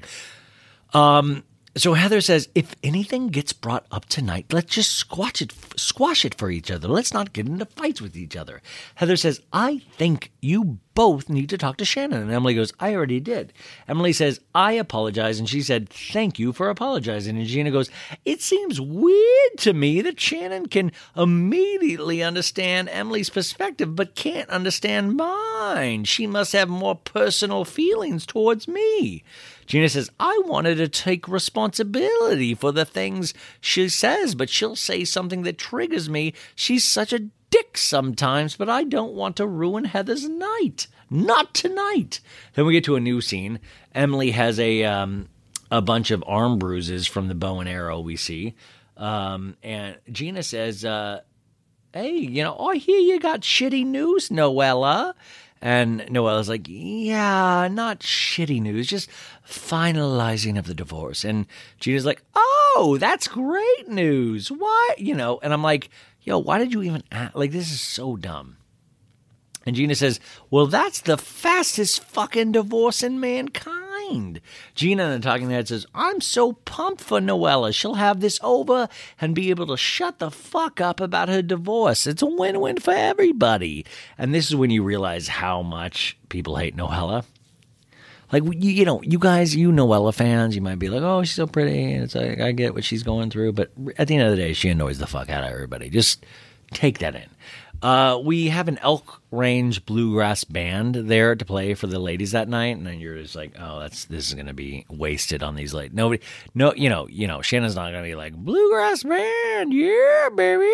So Heather says, if anything gets brought up tonight, let's just squash it for each other. Let's not get into fights with each other. Heather says, I think you both need to talk to Shannon. And Emily goes, I already did. Emily says, I apologize. And she said, thank you for apologizing. And Gina goes, it seems weird to me that Shannon can immediately understand Emily's perspective, but can't understand mine. She must have more personal feelings towards me. Gina says, I wanted to take responsibility for the things she says, but she'll say something that triggers me. She's such a dick sometimes, but I don't want to ruin Heather's night. Not tonight. Then we get to a new scene. Emily has a bunch of arm bruises from the bow and arrow we see. And Gina says, hey, I hear you got shitty news, Noella. And Noella's like, yeah, not shitty news, just finalizing of the divorce. And Gina's like, oh, that's great news. Why? And I'm like, yo, why did you even ask? Like, this is so dumb. And Gina says, well, that's the fastest fucking divorce in mankind. Gina in the talking head says, I'm so pumped for Noella. She'll have this over and be able to shut the fuck up about her divorce. It's a win-win for everybody. And this is when you realize how much people hate Noella. Like, you guys, Noella fans, you might be like, oh, she's so pretty. And it's like, I get what she's going through. But at the end of the day, she annoys the fuck out of everybody. Just take that in. We have an Elk Range bluegrass band there to play for the ladies that night, and then you're just like, oh, this is going to be wasted on these ladies. Shannon's not going to be like, bluegrass band, yeah, baby.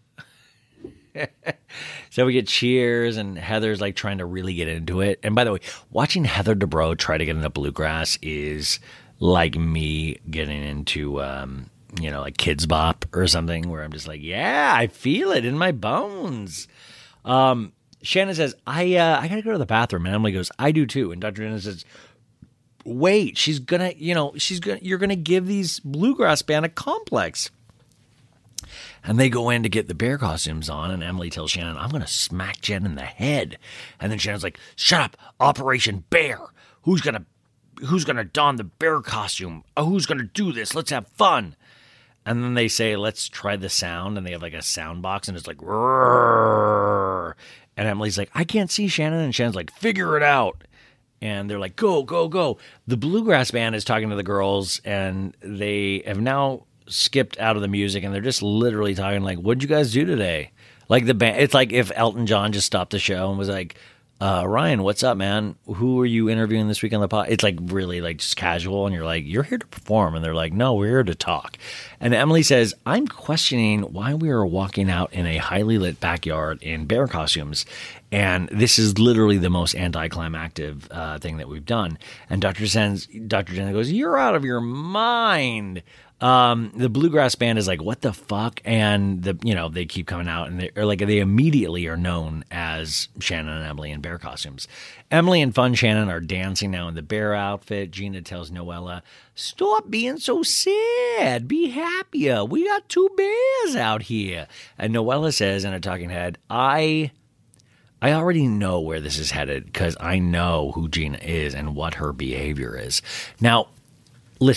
So we get cheers, and Heather's like trying to really get into it. And by the way, watching Heather Dubrow try to get into bluegrass is like me getting into like Kids Bop or something, where I'm just like, yeah, I feel it in my bones. Shannon says, I gotta go to the bathroom. And Emily goes, I do too. And Dr. Dennis says, wait, you're gonna give these bluegrass band a complex. And they go in to get the bear costumes on, and Emily tells Shannon, I'm gonna smack Jen in the head. And then Shannon's like, shut up, Operation Bear. Who's gonna don the bear costume? Who's gonna do this? Let's have fun. And then they say, let's try the sound. And they have like a sound box, and it's like, roar. And Emily's like, I can't see Shannon. And Shannon's like, figure it out. And they're like, go, go, go. The bluegrass band is talking to the girls, and they have now skipped out of the music, and they're just literally talking like, what'd you guys do today? Like the band, it's like if Elton John just stopped the show and was like, Ryan, what's up, man? Who are you interviewing this week on the pod? It's like really like just casual, and you're like, you're here to perform. And they're like, no, we're here to talk. And Emily says, I'm questioning why we are walking out in a highly lit backyard in bear costumes. And this is literally the most anticlimactic thing that we've done. And Dr. Jenna goes, you're out of your mind. The bluegrass band is like, what the fuck? And they keep coming out, and they immediately are known as Shannon and Emily in bear costumes. Emily and Fun Shannon are dancing now in the bear outfit. Gina tells Noella, stop being so sad. Be happier. We got 2 bears out here. And Noella says in a talking head, I already know where this is headed because I know who Gina is and what her behavior is. Now, listen.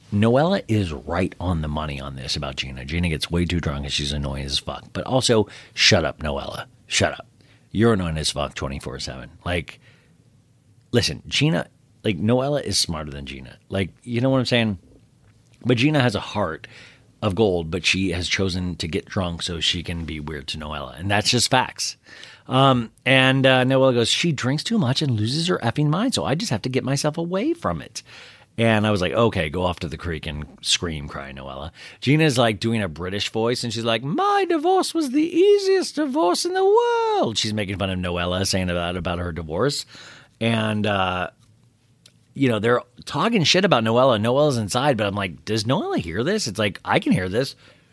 Noella is right on the money on this about Gina. Gina gets way too drunk and she's annoying as fuck. But also, shut up, Noella. Shut up. You're annoying as fuck 24/7. Like, listen, Gina, like, Noella is smarter than Gina. Like, you know what I'm saying? But Gina has a heart of gold, but she has chosen to get drunk so she can be weird to Noella. And that's just facts. And Noella goes, she drinks too much and loses her effing mind, so I just have to get myself away from it. And I was like, okay, go off to the creek and scream, cry, Noella. Gina's like doing a British voice, and she's like, my divorce was the easiest divorce in the world. She's making fun of Noella, saying that about her divorce. And, they're talking shit about Noella. Noella's inside, but I'm like, does Noella hear this? It's like, I can hear this.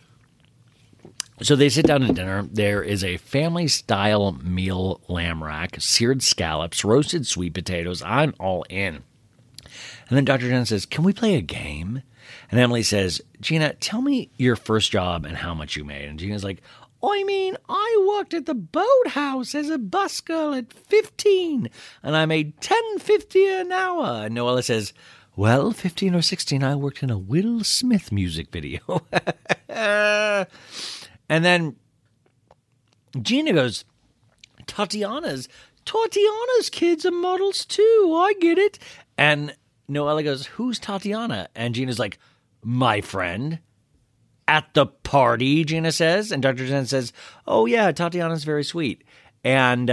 So they sit down to dinner. There is a family-style meal lamb rack, seared scallops, roasted sweet potatoes. I'm all in. And then Dr. Jen says, can we play a game? And Emily says, Gina, tell me your first job and how much you made. And Gina's like, I worked at the boathouse as a busgirl at 15, and I made $10.50 an hour. And Noella says, well, 15 or 16, I worked in a Will Smith music video. And then Gina goes, Tatiana's kids are models too. I get it. And Noella goes, who's Tatiana? And Gina's like, my friend. At the party, Gina says. And Dr. Jen says, oh, yeah, Tatiana's very sweet. And,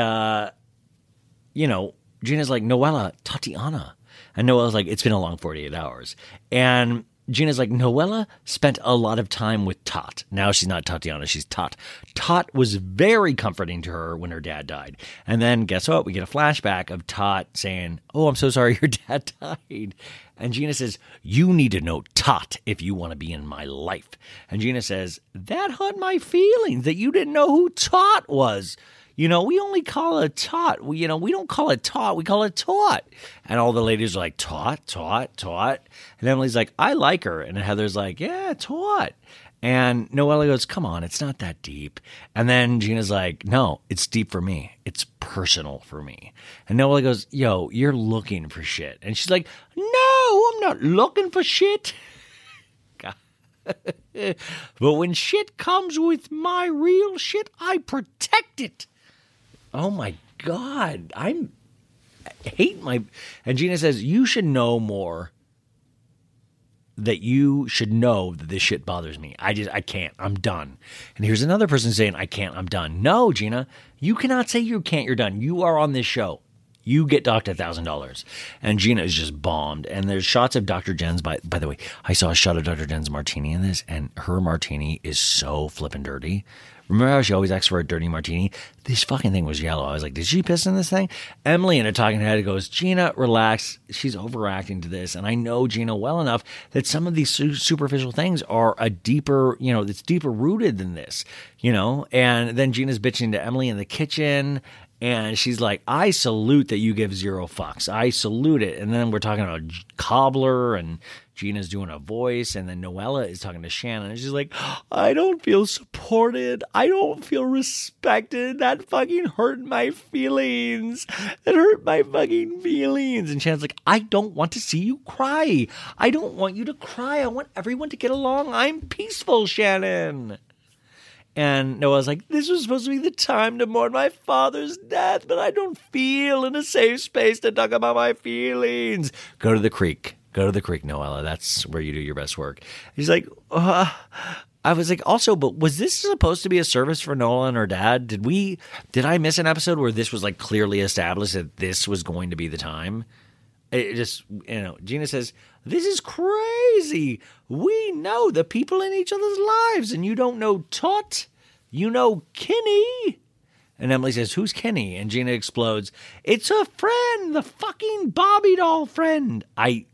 Gina's like, Noella, Tatiana. And Noella's like, it's been a long 48 hours. And Gina's like, Noella spent a lot of time with Tot. Now she's not Tatiana, she's Tot. Tot was very comforting to her when her dad died. And then guess what? We get a flashback of Tot saying, oh, I'm so sorry your dad died. And Gina says, you need to know Tot if you want to be in my life. And Gina says, that hurt my feelings that you didn't know who Tot was. We only call it Tot. We don't call it Tot. We call it Tot. And all the ladies are like, Tot, Tot, Tot. And Emily's like, I like her. And Heather's like, yeah, Tot. And Noella goes, come on, it's not that deep. And then Gina's like, no, it's deep for me. It's personal for me. And Noella goes, yo, you're looking for shit. And she's like, no, I'm not looking for shit. But when shit comes with my real shit, I protect it. Oh my God. I hate my... And Gina says, you should know more. That you should know that this shit bothers me. I can't. I'm done. And here's another person saying, I can't. I'm done. No, Gina, you cannot say you can't. You're done. You are on this show. You get docked $1,000. And Gina is just bombed. And there's shots of Dr. Jen's. By the way, I saw a shot of Dr. Jen's martini in this, and her martini is so flippin' dirty. Remember how she always asks for a dirty martini? This fucking thing was yellow. I was like, did she piss in this thing? Emily in a talking head goes, Gina, relax. She's overacting to this. And I know Gina well enough that some of these superficial things are a deeper, it's deeper rooted than this, And then Gina's bitching to Emily in the kitchen. And she's like, I salute that you give zero fucks. I salute it. And then we're talking about cobbler, and Gina's doing a voice. And then Noella is talking to Shannon. And she's like, I don't feel supported. I don't feel respected. That fucking hurt my feelings. That hurt my fucking feelings. And Shannon's like, I don't want to see you cry. I don't want you to cry. I want everyone to get along. I'm peaceful, Shannon. And Noah's like, this was supposed to be the time to mourn my father's death, but I don't feel in a safe space to talk about my feelings. Go to the creek. Go to the creek, Noella. That's where you do your best work. He's like, I was like, also, but was this supposed to be a service for Noella and her dad? Did I miss an episode where this was like clearly established that this was going to be the time? It just, Gina says, this is crazy. We know the people in each other's lives, and you don't know Tot. You know Kenny. And Emily says, who's Kenny? And Gina explodes, it's a friend, the fucking Barbie doll friend. I'm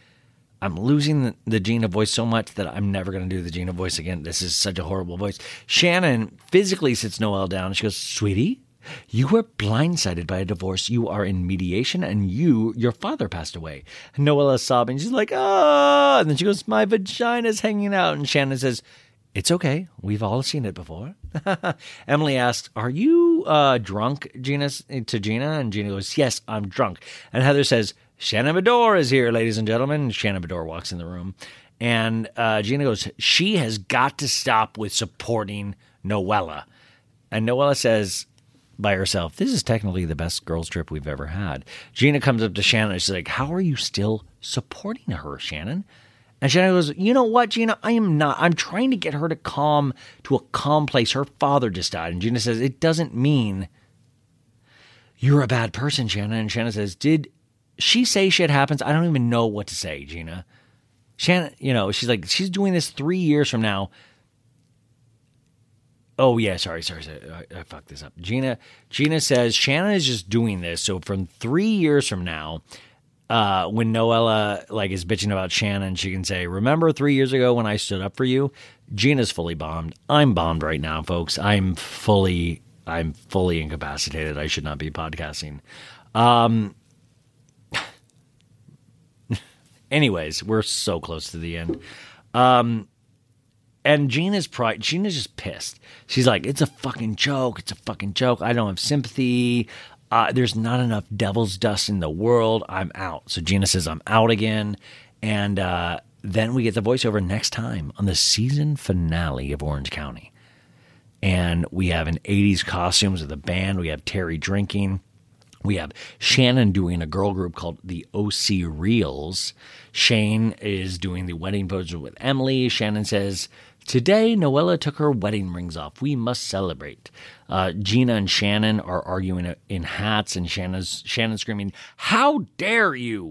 losing the Gina voice so much that I'm never going to do the Gina voice again. This is such a horrible voice. Shannon physically sits Noelle down. She goes, sweetie, you were blindsided by a divorce. You are in mediation, and your father passed away. And Noella's sobbing. She's like, ah. And then she goes, my vagina's hanging out. And Shannon says, it's okay. We've all seen it before. Emily asks, are you drunk, Gina? To Gina? And Gina goes, yes, I'm drunk. And Heather says, Shannon Bedore is here, ladies and gentlemen. And Shannon Bedore walks in the room. And Gina goes, she has got to stop with supporting Noella. And Noella says by herself, this is technically the best girls trip we've ever had. Gina comes up to Shannon and she's like, how are you still supporting her, Shannon? And Shannon goes, you know what, Gina? I am not. I'm trying to get her to a calm place. Her father just died. And Gina says, it doesn't mean you're a bad person, Shannon. And Shannon says, did she say shit happens? I don't even know what to say, Gina. Shannon, she's like, she's doing this 3 years from now. Oh, yeah, sorry. I fucked this up. Gina says Shannon is just doing this. So from 3 years from now, when Noella is bitching about Shannon, she can say, remember 3 years ago when I stood up for you? Gina's fully bombed. I'm bombed right now, folks. I'm fully incapacitated. I should not be podcasting. Anyways, we're so close to the end. And Gina's just pissed. She's like, it's a fucking joke. It's a fucking joke. I don't have sympathy. There's not enough devil's dust in the world. I'm out. So Gina says, I'm out again. And then we get the voiceover next time on the season finale of Orange County. And we have an 80s costumes of the band. We have Terry drinking. We have Shannon doing a girl group called the OC Reels. Shane is doing the wedding photos with Emily. Shannon says, today, Noella took her wedding rings off. We must celebrate. Gina and Shannon are arguing in hats, and Shannon's screaming, how dare you?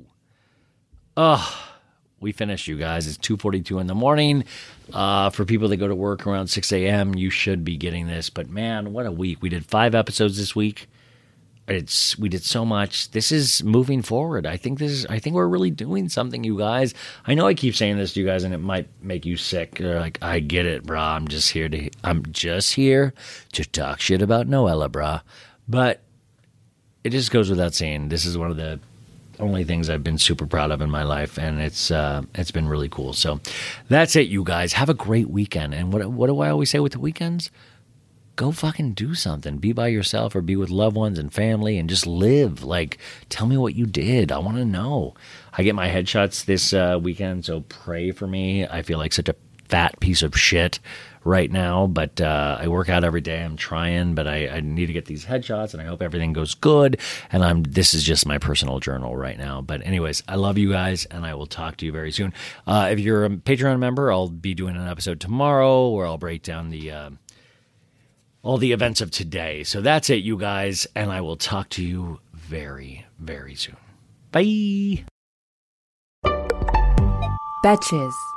We finished, you guys. It's 2:42 in the morning. For people that go to work around 6 a.m., you should be getting this. But, man, what a week. We did 5 episodes this week. We did so much. This is moving forward. I think we're really doing something, you guys. I know I keep saying this to you guys, and it might make you sick. You're like, I get it, brah. I'm just here to talk shit about Noella, brah. But it just goes without saying, this is one of the only things I've been super proud of in my life, and it's been really cool. So that's it, you guys. Have a great weekend. And what do I always say with the weekends? Go fucking do something. Be by yourself or be with loved ones and family and just live. Tell me what you did. I want to know. I get my headshots this weekend, so pray for me. I feel like such a fat piece of shit right now, but I work out every day. I'm trying, but I need to get these headshots, and I hope everything goes good. And this is just my personal journal right now. But anyways, I love you guys, and I will talk to you very soon. If you're a Patreon member, I'll be doing an episode tomorrow where I'll break down all the events of today. So that's it, you guys, and I will talk to you very, very soon. Bye. Betches.